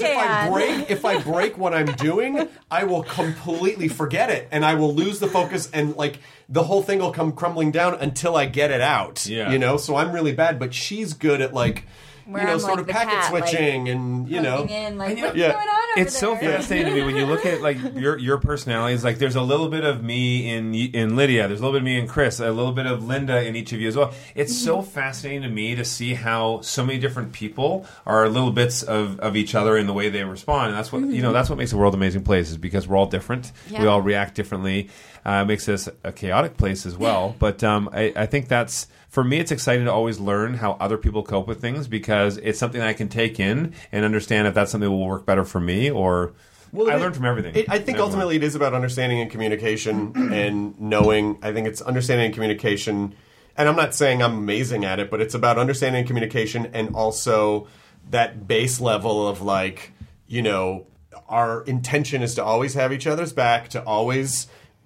I break what I'm doing, I will completely forget it and I will lose the focus and like the whole thing will come crumbling down until I get it out. Yeah. So I'm really bad, but she's good at like sort of packet switching and in, like, what's going on over it's so fascinating to me when you look at like your personalities. Like, there's a little bit of me in Lydia, there's a little bit of me in Chris, a little bit of Linda in each of you as well. It's so fascinating to me to see how so many different people are little bits of each other in the way they respond, and that's what that's what makes the world an amazing place, is because we're all different. We all react differently. Makes this a chaotic place as well. But I think that's, for me, it's exciting to always learn how other people cope with things, because it's something I can take in and understand if that's something that will work better for me, or I learn from everything. I think ultimately it is about understanding and communication and knowing. I think it's understanding and communication, and I'm not saying I'm amazing at it, but it's about understanding and communication, and also that base level of like, our intention is to always have each other's back, to always...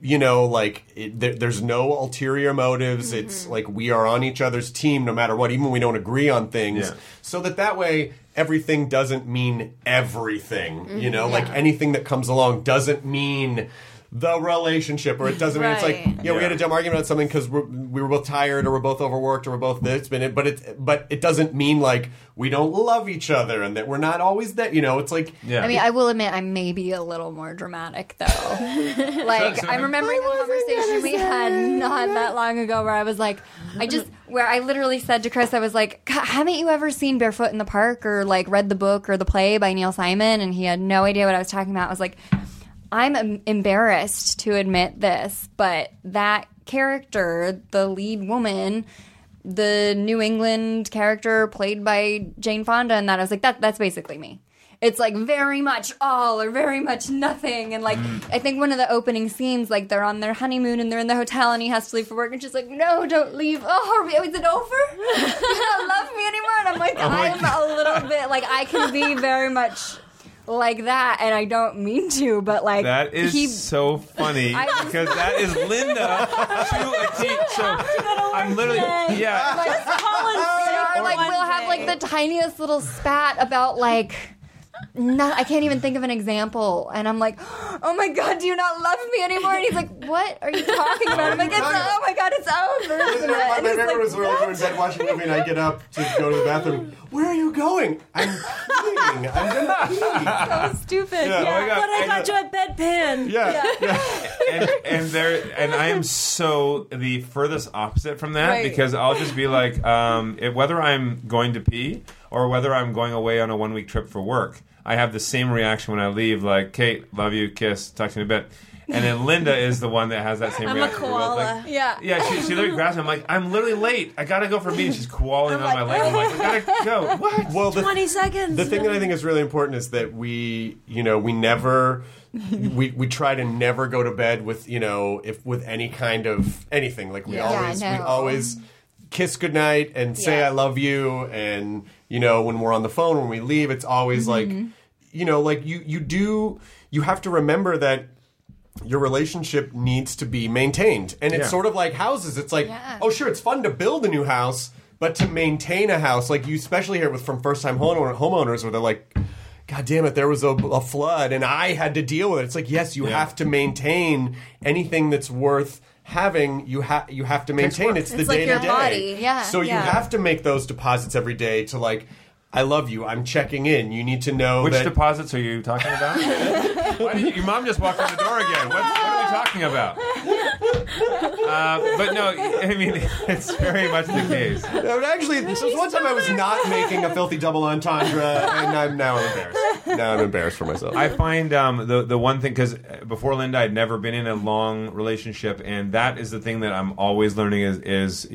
there's no ulterior motives. Mm-hmm. It's like we are on each other's team no matter what, even when we don't agree on things. Yeah. So that way, everything doesn't mean everything. Mm-hmm. Like anything that comes along doesn't mean the relationship, or it doesn't mean it's like, we had a dumb argument about something because we were both tired, or we're both overworked, or we're both this, but it doesn't mean like we don't love each other and that we're not always that, it's like... Yeah. I mean, I will admit I'm maybe a little more dramatic, though. I'm remembering a conversation we had not that long ago where I was like, where I literally said to Chris, I was like, haven't you ever seen Barefoot in the Park, or like read the book or the play by Neil Simon? And he had no idea what I was talking about. I was like... I'm embarrassed to admit this, but that character, the lead woman, the New England character played by Jane Fonda, and that I was like, that's basically me. It's like very much all or very much nothing. And like, I think one of the opening scenes, like they're on their honeymoon and they're in the hotel and he has to leave for work, and she's like, no, don't leave. Oh, is it over? You don't love me anymore? And I'm like, I'm a little bit like, I can be very much like that, and I don't mean to, but like that is so funny because that is Linda to a T. So I'm literally we'll have like the tiniest little spat about like I can't even think of an example, and I'm like, oh my god, do you not love me anymore? And he's like, what are you talking about? I'm like, oh my god, it's over. My memory was when we're in bed watching a movie and I get up to go to the bathroom. Where are you going? I'm peeing. I'm gonna pee. So stupid. Yeah. Oh my god. But I got you a bedpan. Yeah. And I am so the furthest opposite from that, because I'll just be like, whether I'm going to pee or whether I'm going away on a 1-week trip for work, I have the same reaction when I leave, like, Kate, love you, kiss, talk to you in a bit. And then Linda is the one that has that same reaction. I'm a koala. Like, yeah, she literally grabs me. I'm like, I'm literally late. I gotta go for a meeting. She's koaling on my leg. I'm like, I gotta go. What? Well, 20 seconds. The thing that I think is really important is that we never... we try to never go to bed with with any kind of anything. Like we always kiss goodnight and say I love you, and when we're on the phone, when we leave, it's always like you have to remember that your relationship needs to be maintained. And it's sort of like houses. It's like, oh sure, it's fun to build a new house, but to maintain a house, like you especially hear from first time homeowners where they're like, God damn it, there was a flood and I had to deal with it. It's like, yes, you have to maintain anything that's worth having. You have to maintain. It's the day to day. Body. Yeah. So you have to make those deposits every day to like, I love you. I'm checking in. You need to know Which that... deposits are you talking about? Your mom just walked out the door again. What are we talking about? But no, I mean, it's very much the case. No, but actually, so one time I was not making a filthy double entendre, and I'm now embarrassed. Now I'm embarrassed for myself. I find the one thing, because before Linda, I'd never been in a long relationship, and that is the thing that I'm always learning is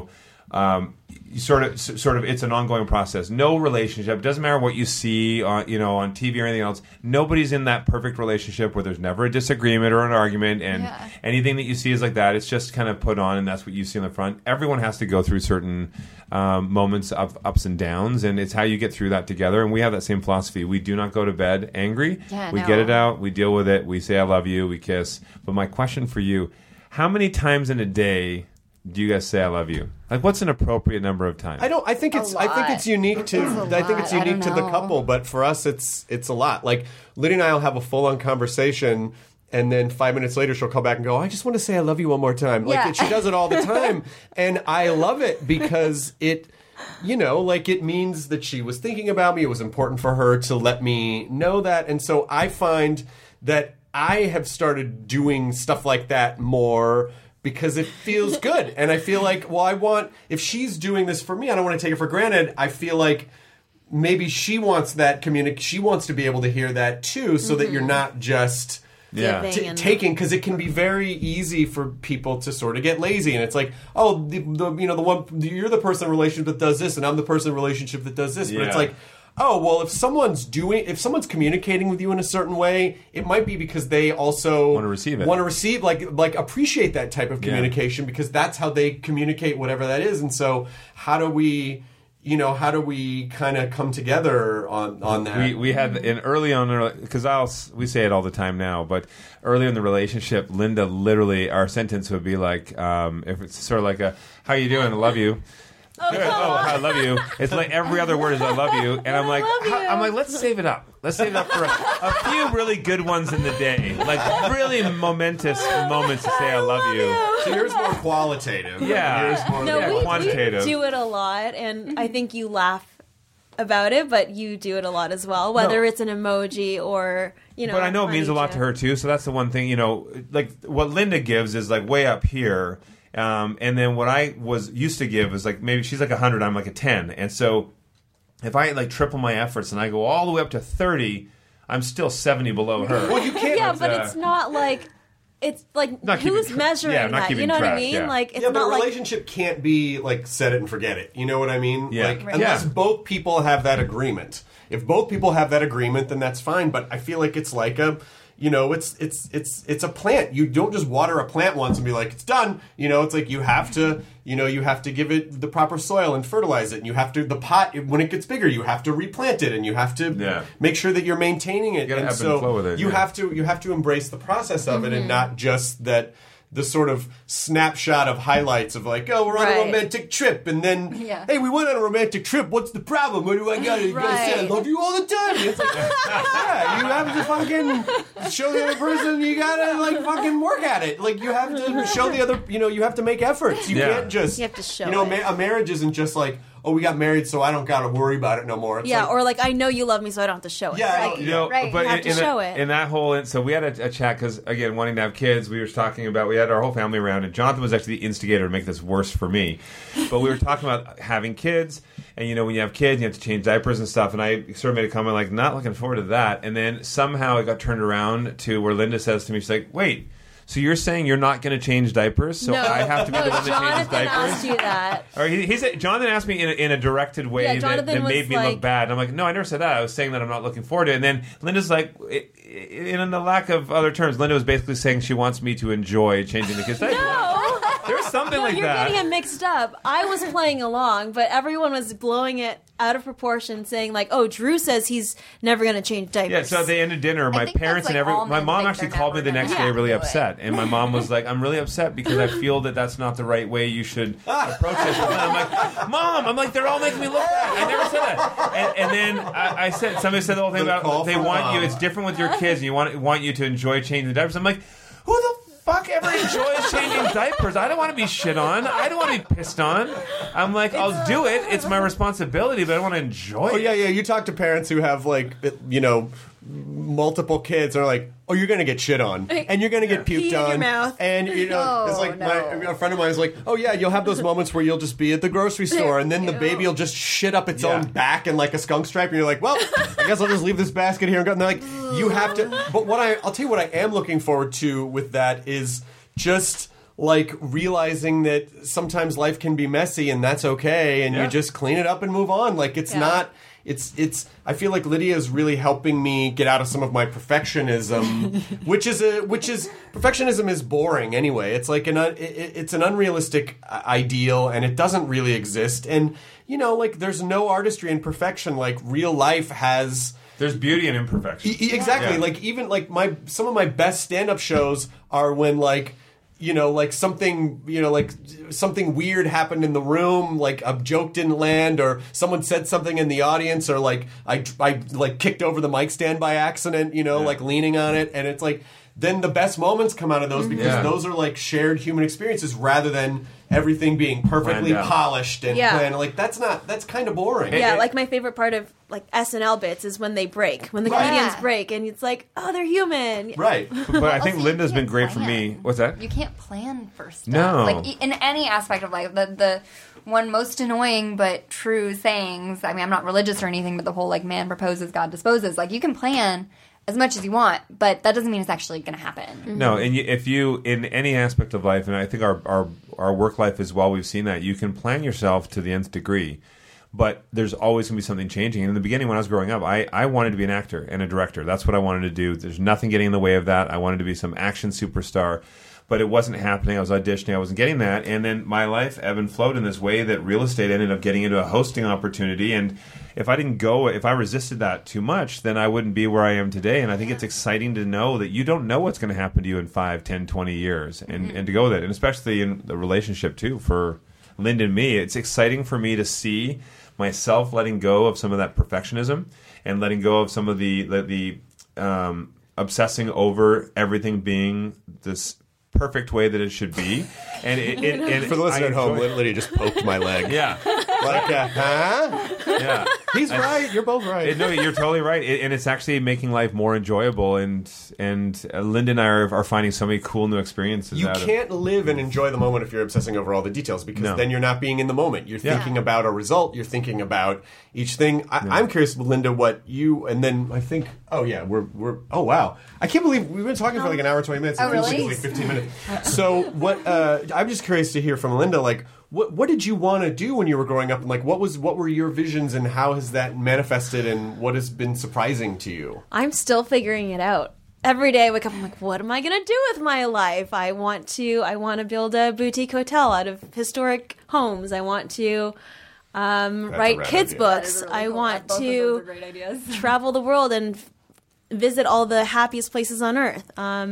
sort of it's an ongoing process. No relationship, doesn't matter what you see on TV or anything else, nobody's in that perfect relationship where there's never a disagreement or an argument, and anything that you see is like that. It's just kind of put on, and that's what you see in the front. Everyone has to go through certain moments of ups and downs, and it's how you get through that together. And we have that same philosophy. We do not go to bed angry. We get it out, we deal with it, we say I love you, we kiss. But my question for you, how many times in a day do you guys say I love you? Like, what's an appropriate number of times? I think it's unique to the couple, but for us it's a lot. Like Lydia and I'll have a full on conversation, and then 5 minutes later she'll come back and go, I just want to say I love you one more time. Like she does it all the time, and I love it because it it means that she was thinking about me. It was important for her to let me know that, and so I find that I have started doing stuff like that more. Because it feels good. And I feel like, if she's doing this for me, I don't want to take it for granted. I feel like maybe she wants that she wants to be able to hear that too, so that you're not just taking, because it can be very easy for people to sort of get lazy. And it's like, oh, you're the person in a relationship that does this, and I'm the person in a relationship that does this. But it's like, oh, well, if someone's communicating with you in a certain way, it might be because they also want to receive, like appreciate that type of communication, because that's how they communicate whatever that is. And so how do we kind of come together on that? We had early on, because we say it all the time now, but earlier in the relationship, Linda literally, our sentence would be like, if it's sort of like how you doing? I love you. Good. I love you. It's like every other word is I love you, and I'm like, let's save it up. Let's save it up for a few really good ones in the day, like really momentous moments to say I love you. So yours more qualitative. Yeah, yours more quantitative. We do it a lot, and I think you laugh about it, but you do it a lot as well, whether it's an emoji or But I know it means a lot to her too. So that's the one thing, like what Linda gives is like way up here. And then what I was used to give is like, maybe she's like 100, I'm like a 10. And so if I like triple my efforts and I go all the way up to 30, I'm still 70 below her. Well, you can't. Yeah, but it's not like, it's like, who's measuring that? You know what I mean? Yeah. Like, it's but not a relationship can't be like set it and forget it. You know what I mean? Yeah. Like, unless both people have that agreement. If both people have that agreement, then that's fine. But I feel like it's like a... it's a plant. You don't just water a plant once and be like, it's done. It's like you have to give it the proper soil and fertilize it. And you have to, the pot, when it gets bigger, you have to replant it, and you have to make sure that you're maintaining it. You gotta and ebb and flow with it. You have to embrace the process of it, and not just the sort of snapshot of highlights of like, oh, we're on a romantic trip, and then, hey, we went on a romantic trip. What's the problem? What do I got? You gotta say I love you all the time. It's like, you have to fucking show the other person. You gotta like fucking work at it. Like you have to show the other. You have to make efforts. You can't just. You have to show. A marriage isn't just like, oh, we got married, so I don't got to worry about it no more. It's or like, I know you love me, so I don't have to show it. Yeah, Like, You know, Right. but You have to show it. in that whole, so we had a chat because again, wanting to have kids, we were talking about, we had our whole family around, and Jonathan was actually the instigator to make this worse for me. But we were talking about having kids, and you know, when you have kids, you have to change diapers and stuff. And I sort of made a comment like, not looking forward to that. And then somehow it got turned around to where Linda says to me, she's like, wait. So you're saying you're not going to change diapers, so I have to be the one that changes Jonathan diapers? asked you that. Or he said, Jonathan asked me in a directed way that Jonathan made was me look like- bad. And I'm like, no, I never said that. I was saying that I'm not looking forward to it. And then Linda's like, in the lack of other terms, Linda was basically saying she wants me to enjoy changing the kids' diapers. No. There's something like you're that. getting it mixed up. I was playing along, but everyone was blowing it out of proportion, saying like, "Oh, Drew says he's never going to change diapers." Yeah, so at the end of dinner, my think parents that's, and like, all my men mom think actually they're called me the never next gonna day really do it. upset. And my mom was like, I'm really upset because I feel that that's not the right way you should approach this. And I'm like, Mom, I'm like, they're all making me look bad. I never said that. And then I said, somebody said the whole thing about they want you, it's different with your kids, and you want you to enjoy changing the diapers. I'm like, who the fuck ever enjoys changing diapers? I don't want to be shit on. I don't want to be pissed on. I'm like, I'll do it. It's my responsibility, but I don't want to enjoy it. Oh, yeah. You talk to parents who have, like, you know, multiple kids, and are like, oh, you're going to get shit on. And you're going to get Pee puked in your on. mouth. And, you know, it's like a friend of mine is like, oh, yeah, you'll have those moments where you'll just be at the grocery store, and then the baby will just shit up its own back in, like, a skunk stripe, and you're like, well, I guess I'll just leave this basket here and go. And they're like, you have to. But I'll tell you what I am looking forward to with that is just like realizing that sometimes life can be messy and that's okay, and you just clean it up and move on. Like it's not. It's. I feel like Lydia is really helping me get out of some of my perfectionism, which is perfectionism is boring anyway. It's like it's an unrealistic ideal, and it doesn't really exist. And you know, like there's no artistry in perfection. Like real life has. There's beauty in imperfection. Exactly. Yeah. Like even like some of my best stand-up shows are when like, you know, like something, you know, like something weird happened in the room, like a joke didn't land, or someone said something in the audience, or like I like kicked over the mic stand by accident, you know, like leaning on it, and it's like then the best moments come out of those because those are like shared human experiences rather than everything being perfectly polished and planned. Like that's kind of boring. Yeah, like my favorite part of like SNL bits is when they break, when the comedians break, and it's like, oh, they're human. Right. But I think Also, Linda's you been can't great for me. plan. What's that? You can't plan for stuff. No. Like in any aspect of life, the one most annoying but true sayings. I mean, I'm not religious or anything, but the whole like man proposes, God disposes. Like you can plan as much as you want, but that doesn't mean it's actually going to happen. No, and if you in any aspect of life, and I think our work life as well, we've seen that you can plan yourself to the nth degree, but there's always going to be something changing. And in the beginning, when I was growing up, I wanted to be an actor and a director. That's what I wanted to do. There's nothing getting in the way of that. I wanted to be some action superstar, but it wasn't happening. I was auditioning. I wasn't getting that. And then my life ebbed and flowed in this way that real estate ended up getting into a hosting opportunity. And if I resisted that too much, then I wouldn't be where I am today. And I think it's exciting to know that you don't know what's going to happen to you in 5, 10, 20 years and to go with it. And especially in the relationship, too, for Linda and me. It's exciting for me to see myself letting go of some of that perfectionism and letting go of some of the obsessing over everything being this perfect way that it should be. And for the listener at home, Lydia just poked my leg. Yeah. Like, huh? Yeah. He's right. You're both right. No, you're totally right. And it's actually making life more enjoyable. And Linda and I are finding so many cool new experiences. You can't live and enjoy the moment if you're obsessing over all the details, because then you're not being in the moment. You're thinking about a result. You're thinking about each thing. I'm curious, Linda, what you, and then I think, we're oh, wow. I can't believe we've been talking for like an hour, 20 minutes. Oh, really? Like 15 minutes. So what, I'm just curious to hear from Linda, like, what did you want to do when you were growing up? And like, what were your visions, and how has that manifested, and what has been surprising to you? I'm still figuring it out. Every day I wake up, I'm like, what am I going to do with my life? I want to build a boutique hotel out of historic homes. I want to write kids' books. Really I cool. want Both of to those are great ideas. travel the world and visit all the happiest places on earth.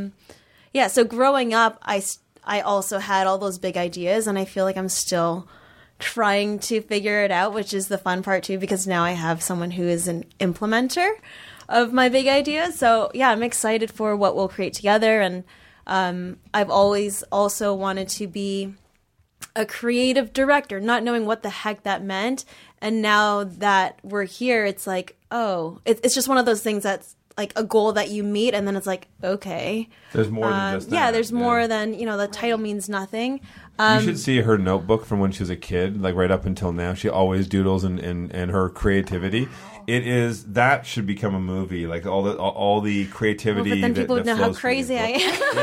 So growing up, I also had all those big ideas, and I feel like I'm still trying to figure it out, which is the fun part too, because now I have someone who is an implementer of my big ideas. So yeah, I'm excited for what we'll create together. And I've always also wanted to be a creative director, not knowing what the heck that meant. And now that we're here, it's like, oh, it's just one of those things that's like a goal that you meet, and then it's like, okay. There's more than just that. Yeah, there's more than, the title means nothing. You should see her notebook from when she was a kid, like right up until now. She always doodles and her creativity. That should become a movie, like all the creativity. Well, but then people would know how flows through crazy I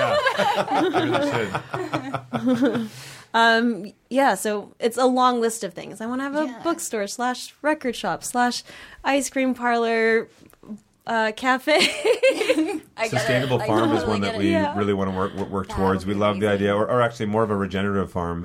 am. Yeah, it really should. Yeah, so it's a long list of things. I want to have a bookstore / record shop / ice cream parlor, cafe. Sustainable farm is one that we really want to work towards. We love the idea, or actually more of a regenerative farm,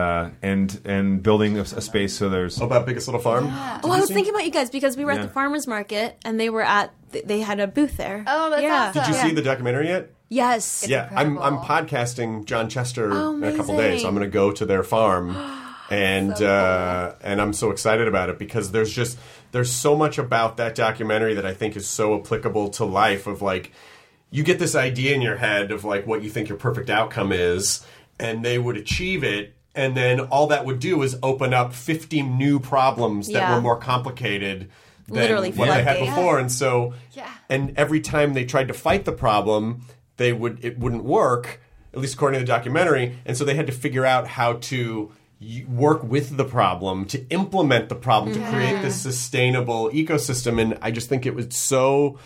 and building a space so there's. Oh, about Biggest Little Farm? Yeah. I was thinking about you guys because we were at the farmers market and they were they had a booth there. Oh, that's awesome. Did you see the documentary yet? Yes. I'm podcasting John Chester in a couple days. So I'm going to go to their farm, and and I'm so excited about it because there's so much about that documentary that I think is so applicable to life. Of like, you get this idea in your head of like what you think your perfect outcome is, and they would achieve it. And then all that would do is open up 50 new problems that were more complicated than what they had before. And so, and every time they tried to fight the problem, it wouldn't work, at least according to the documentary. And so they had to figure out how to work with the problem, to implement the problem, to create this sustainable ecosystem. And I just think it was so...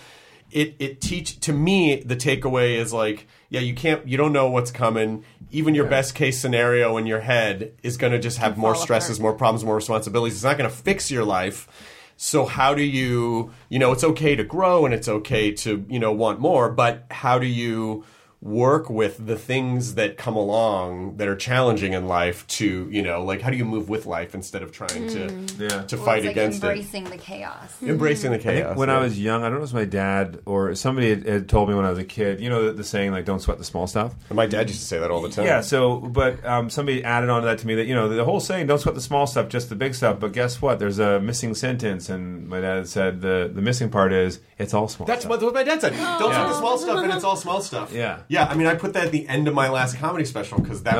to me, the takeaway is like, you don't know what's coming. Even your best case scenario in your head is going to just have more stresses, more problems, more responsibilities. It's not going to fix your life. So how do you, it's okay to grow and it's okay to, want more, but how do you work with the things that come along that are challenging in life to, how do you move with life instead of trying to fight against embracing the chaos. Embracing the chaos. I think when I was young, I don't know if it was my dad or somebody had told me when I was a kid, the saying, like, don't sweat the small stuff. And my dad used to say that all the time. Yeah, but somebody added on to that to me that, the whole saying, don't sweat the small stuff, just the big stuff. But guess what? There's a missing sentence, and my dad said the missing part is, it's all small stuff. That's what my dad said. Don't sweat the small stuff, and it's all small stuff. Yeah. Yeah, I mean, I put that at the end of my last comedy special because that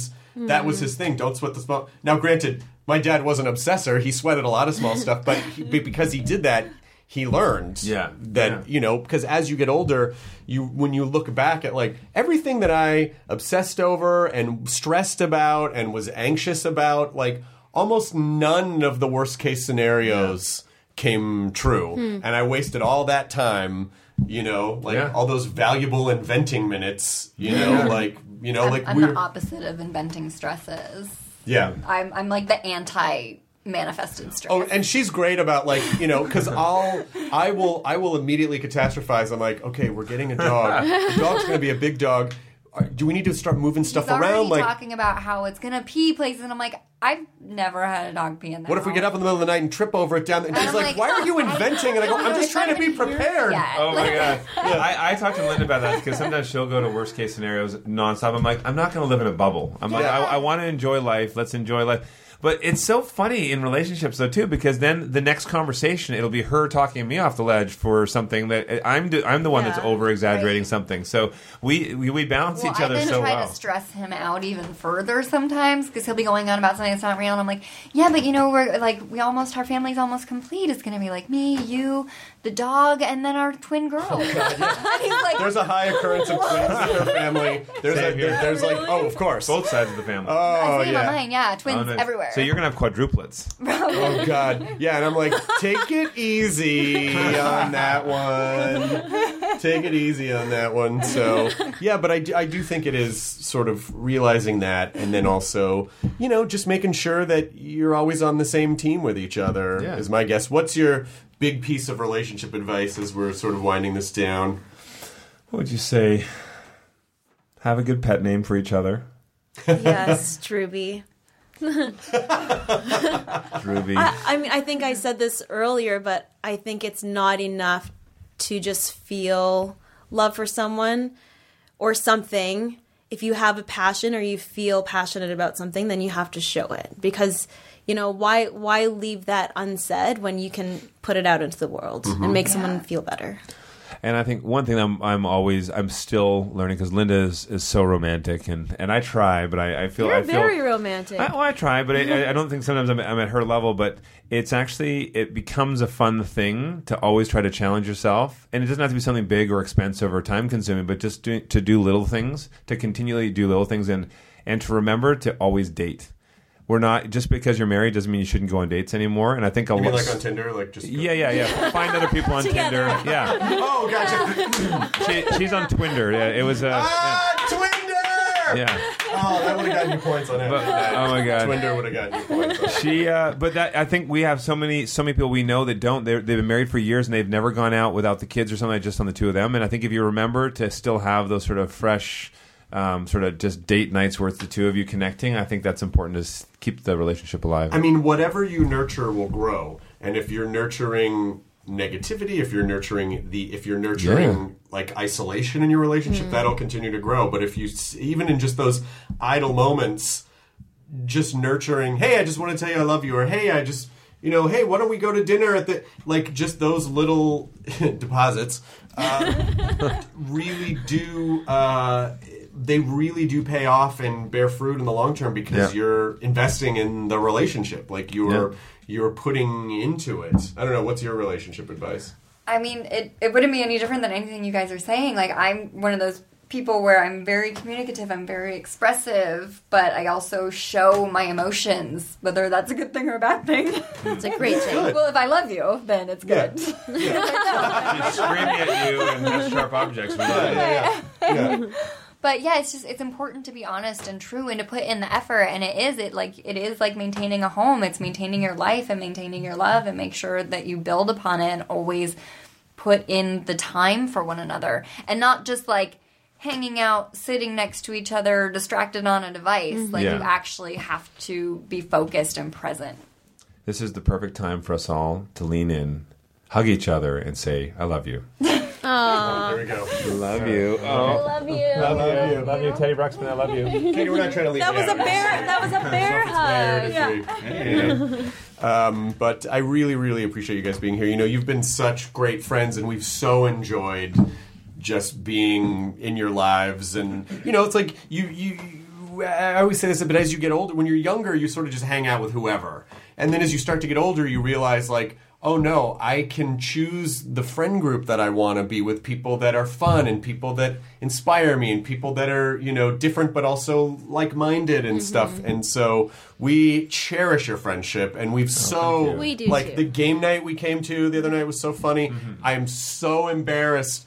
was his thing. Don't sweat the small. Now, granted, my dad was an obsessor. He sweated a lot of small stuff, but because he did that, he learned because as you get older, when you look back at like everything that I obsessed over and stressed about and was anxious about, like almost none of the worst case scenarios came true, and I wasted all that time. All those valuable inventing minutes, I'm the opposite of inventing stresses. Yeah. I'm like the anti-manifested stress. Oh, and she's great about because I will immediately catastrophize. I'm like, okay, we're getting a dog. The dog's going to be a big dog. Do we need to start moving stuff around? Like talking about how it's going to pee places, and I'm like, I've never had a dog pee in there. What if we get up in the middle of the night and trip over it down? And she's like, why are you inventing? And I go, I'm just trying to be prepared. Oh my God. I talked to Linda about that because sometimes she'll go to worst case scenarios nonstop. I'm like, I'm not going to live in a bubble. I'm like, I want to enjoy life. Let's enjoy life. But it's so funny in relationships, though, too, because then the next conversation, it'll be her talking me off the ledge for something that I'm the one that's over-exaggerating something. So we balance each other so well. I try to stress him out even further sometimes because he'll be going on about something that's not real. And I'm like, yeah, but we're like, our family's almost complete. It's going to be like me, you, the dog, and then our twin girl. Oh, God, yeah. He's like, there's a high occurrence of twins in her family. There's of course. Both sides of the family. Oh, I see mine, twins everywhere. So you're going to have quadruplets. Oh, God. Yeah, and I'm like, take it easy on that one. Take it easy on that one. So, yeah, but I do think it is sort of realizing that and then also, just making sure that you're always on the same team with each other is my guess. What's your big piece of relationship advice as we're sort of winding this down? What would you say? Have a good pet name for each other. Yes, Drewby. Drewby. I mean, I think I said this earlier, but I think it's not enough to just feel love for someone or something. If you have a passion or you feel passionate about something, then you have to show it. Because, why leave that unsaid when you can put it out into the world and make someone feel better? And I think one thing I'm still learning, because Linda is so romantic, and I try, but I feel very romantic. I try, but I don't think sometimes I'm at her level. But it becomes a fun thing to always try to challenge yourself, and it doesn't have to be something big or expensive or time consuming, but just to do little things, to continually do little things, and to remember to always date. We're not, just because you're married doesn't mean you shouldn't go on dates anymore. And I think You mean like on Tinder? Like just Yeah. Find other people on Tinder. Yeah. Oh, gotcha. She's on Twinder. Yeah, it was Twinder! Yeah. Oh, that would have gotten you points on it. Oh my God. Twinder would have gotten you points on it. But I think we have so many people we know that don't. They've been married for years and they've never gone out without the kids or something, like just on the two of them. And I think if you remember to still have those sort of fresh, sort of just date nights where it's the two of you connecting, I think that's important to keep the relationship alive. I mean, whatever you nurture will grow. And if you're nurturing negativity, if you're nurturing like isolation in your relationship, that'll continue to grow. But if you, even in just those idle moments, just nurturing, hey, I just want to tell you I love you, or hey, I just, hey, why don't we go to dinner at the, like, just those little deposits really do, they really do pay off and bear fruit in the long term, because you're investing in the relationship. Like you're putting into it. I don't know. What's your relationship advice? I mean, it wouldn't be any different than anything you guys are saying. Like, I'm one of those people where I'm very communicative, I'm very expressive, but I also show my emotions, whether that's a good thing or a bad thing. It's a great thing. Well, if I love you, then it's good. Yeah. She's screaming at you and has sharp objects. Yeah. But yeah, it's important to be honest and true and to put in the effort. And it is like maintaining a home. It's maintaining your life and maintaining your love, and make sure that you build upon it and always put in the time for one another, and not just like hanging out, sitting next to each other, distracted on a device. Like, you actually have to be focused and present. This is the perfect time for us all to lean in, hug each other, and say, I love you. Oh, there we go. Love you. I love you. Love you. Love you, Teddy Ruxpin. I love you. Katie, we're not trying to leave That was a bear hug. But I really, really appreciate you guys being here. You've been such great friends, and we've so enjoyed just being in your lives. And it's like I always say this, but as you get older, when you're younger, you sort of just hang out with whoever, and then as you start to get older, you realize, like, oh no, I can choose the friend group that I want to be with, people that are fun and people that inspire me and people that are, different but also like-minded and stuff. And so we cherish your friendship, and we do like too. The game night we came to the other night was so funny. I am so embarrassed.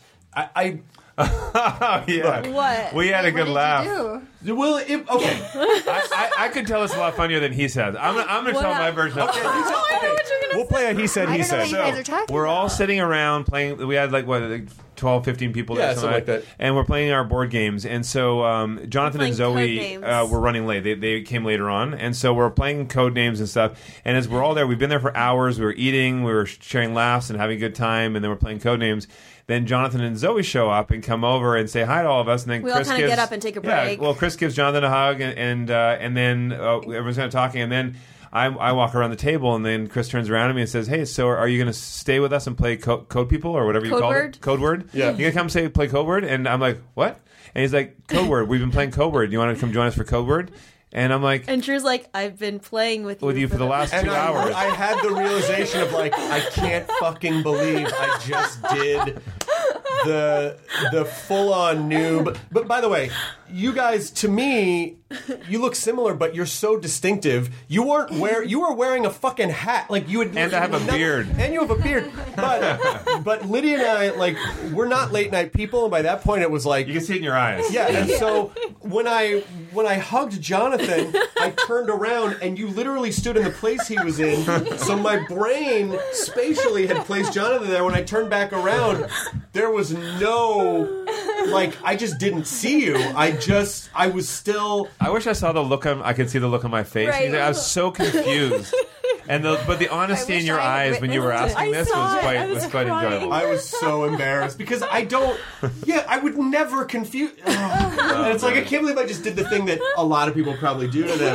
What? We had a good laugh. Well, okay. I could tell it's a lot funnier than he says. I'm going to tell my version of it. We'll play a he said, he said. I don't know what you guys are talking We're all about. sitting around playing. We had 12, 15 people there. Something like that. And we're playing our board games. And so Jonathan and Zoe were running late. They came later on. And so we're playing code names and stuff. And as we're all there, we've been there for hours. We were eating. We were sharing laughs and having a good time. And then we're playing code names. Then Jonathan and Zoe show up and come over and say hi to all of us. And then we Chris all kind of get up and take a break. Yeah, well, Chris gives Jonathan a hug, and then everyone's kind of talking. And then I walk around the table, and then Chris turns around to me and says, "Hey, so are you going to stay with us and play Code People or whatever you call it? Code Word? Yeah. You going to come play Code Word?" And I'm like, "What?" And he's like, "Code Word. We've been playing Code Word. Do you want to come join us for Code Word?" And I'm like... And Drew's like, I've been playing with you for the last 2 hours. I had the realization of, like, I can't fucking believe I just did the full-on noob. But by the way, you guys, to me, you look similar, but you're so distinctive. You were wearing a fucking hat. Like, you would... And I have a beard. And you have a beard. But Lydia and I, like, we're not late-night people, and by that point it was like... You can see it in your eyes. Yeah, and so when I hugged Jonathan, I turned around and you literally stood in the place he was in. So my brain spatially had placed Jonathan there. When I turned back around, there was no, like, I just didn't see you. I was still... I wish I saw the look I could see the look on my face. Right. I was so confused. But the honesty in your eyes when you were asking this was quite enjoyable. I was so embarrassed because I would never confuse. And it's like, I can't believe I just did the thing that a lot of people probably do to them.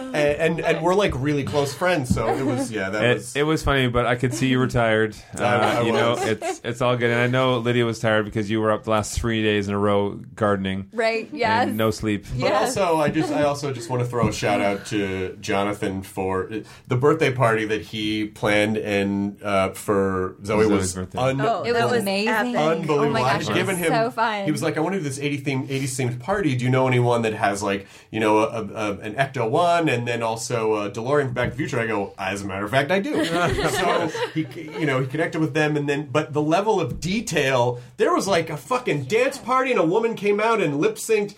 and we're like really close friends. So it was It was funny, but I could see you were tired. I you know, was. it's all good. And I know Lydia was tired because you were up the last 3 days in a row gardening. Right, yes. And no sleep. But also, I also just want to throw a shout out to Jonathan for the birthday party that he planned and for Zoe was birthday. It was amazing. Unbelievable. Oh my I gosh, had given him. so fun. He was like, "I want to do this 80s themed party. Do you know anyone that has like an Ecto One and then also a DeLorean from Back to the Future?" I go, "As a matter of fact, I do." So he connected with them, but the level of detail, there was like a fucking dance party, and a woman came out and lip synced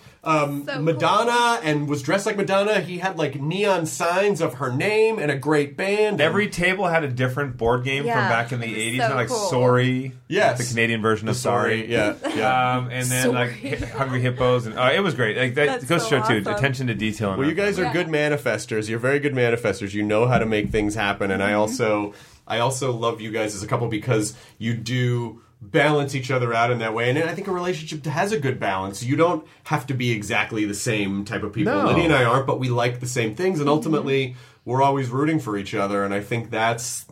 Madonna and was dressed like Madonna. He had like neon signs of her name and a great band. Every table had a different board game from back in the 80s. so Like cool. Sorry. Yes. The Canadian version of Sorry. Yeah. And then like Hungry Hippos. And it was great. Like that goes to show too. Attention to detail. Well, you guys are good manifestors. You're very good manifestors. You know how to make things happen. And I also love you guys as a couple because you do balance each other out in that way. And I think a relationship has a good balance. You don't have to be exactly the same type of people. No. Lydia and I aren't, but we like the same things. And ultimately, we're always rooting for each other. And I think that's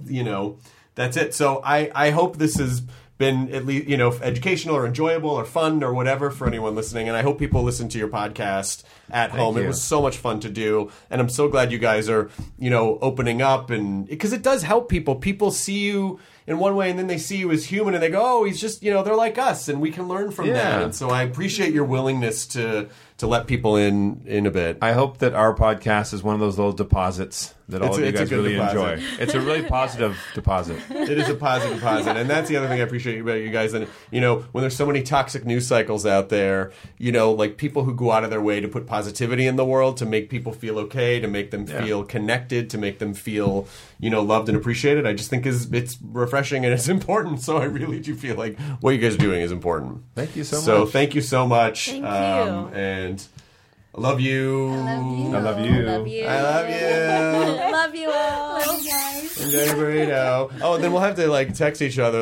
it. So I hope this has been at least, educational or enjoyable or fun or whatever for anyone listening. And I hope people listen to your podcast at home. you. It was so much fun to do. And I'm so glad you guys are, opening up, and because it does help people. People see you in one way and then they see you as human and they go, oh, he's just, they're like us and we can learn from that. And so I appreciate your willingness to let people in a bit. I hope that our podcast is one of those little deposits that all of you guys really enjoy. It's a really positive deposit. It is a positive deposit. And that's the other thing I appreciate about you guys. And, when there's so many toxic news cycles out there, like people who go out of their way to put positivity in the world, to make people feel okay, to make them feel connected, to make them feel, loved and appreciated, I just think it's refreshing and it's important. So I really do feel like what you guys are doing is important. Thank you so much. So thank you so much. Thank you. And I love you. I love you. I love you. I love you. I love you all. Enjoy your burrito. Oh, and then we'll have to text each other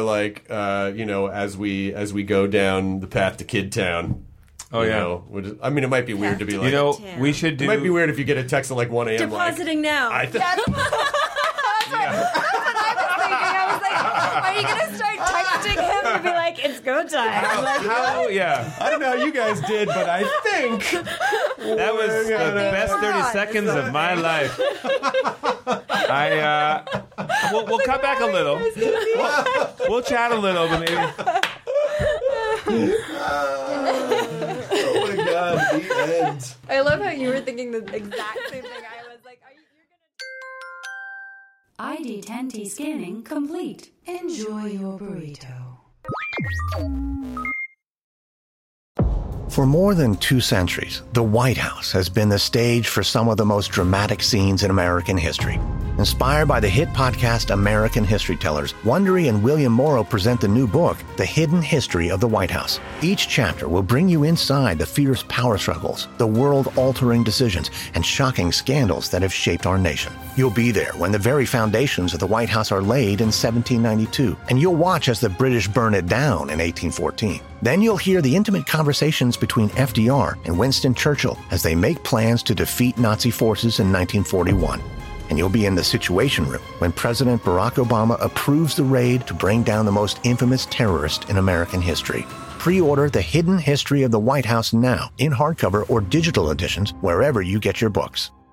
as we go down the path to Kid Town. Oh yeah. It might be weird to be like. We should do. It might be weird if you get a text at 1 a.m. Depositing now. That's what I was thinking. I was like, are you going to start texting him and be like, it's go time? I don't know how you guys did, but I think that was the best 30 seconds of my life. We'll cut back a little. We'll chat a little, but maybe. Oh my God, the end. I love how you were thinking the exact same thing I was like, ID10T scanning complete. Enjoy your burrito. For more than 2 centuries, the White House has been the stage for some of the most dramatic scenes in American history. Inspired by the hit podcast American History Tellers, Wondery and William Morrow present the new book, The Hidden History of the White House. Each chapter will bring you inside the fierce power struggles, the world-altering decisions, and shocking scandals that have shaped our nation. You'll be there when the very foundations of the White House are laid in 1792, and you'll watch as the British burn it down in 1814. Then you'll hear the intimate conversations between FDR and Winston Churchill as they make plans to defeat Nazi forces in 1941. And you'll be in the Situation Room when President Barack Obama approves the raid to bring down the most infamous terrorist in American history. Pre-order The Hidden History of the White House now in hardcover or digital editions wherever you get your books.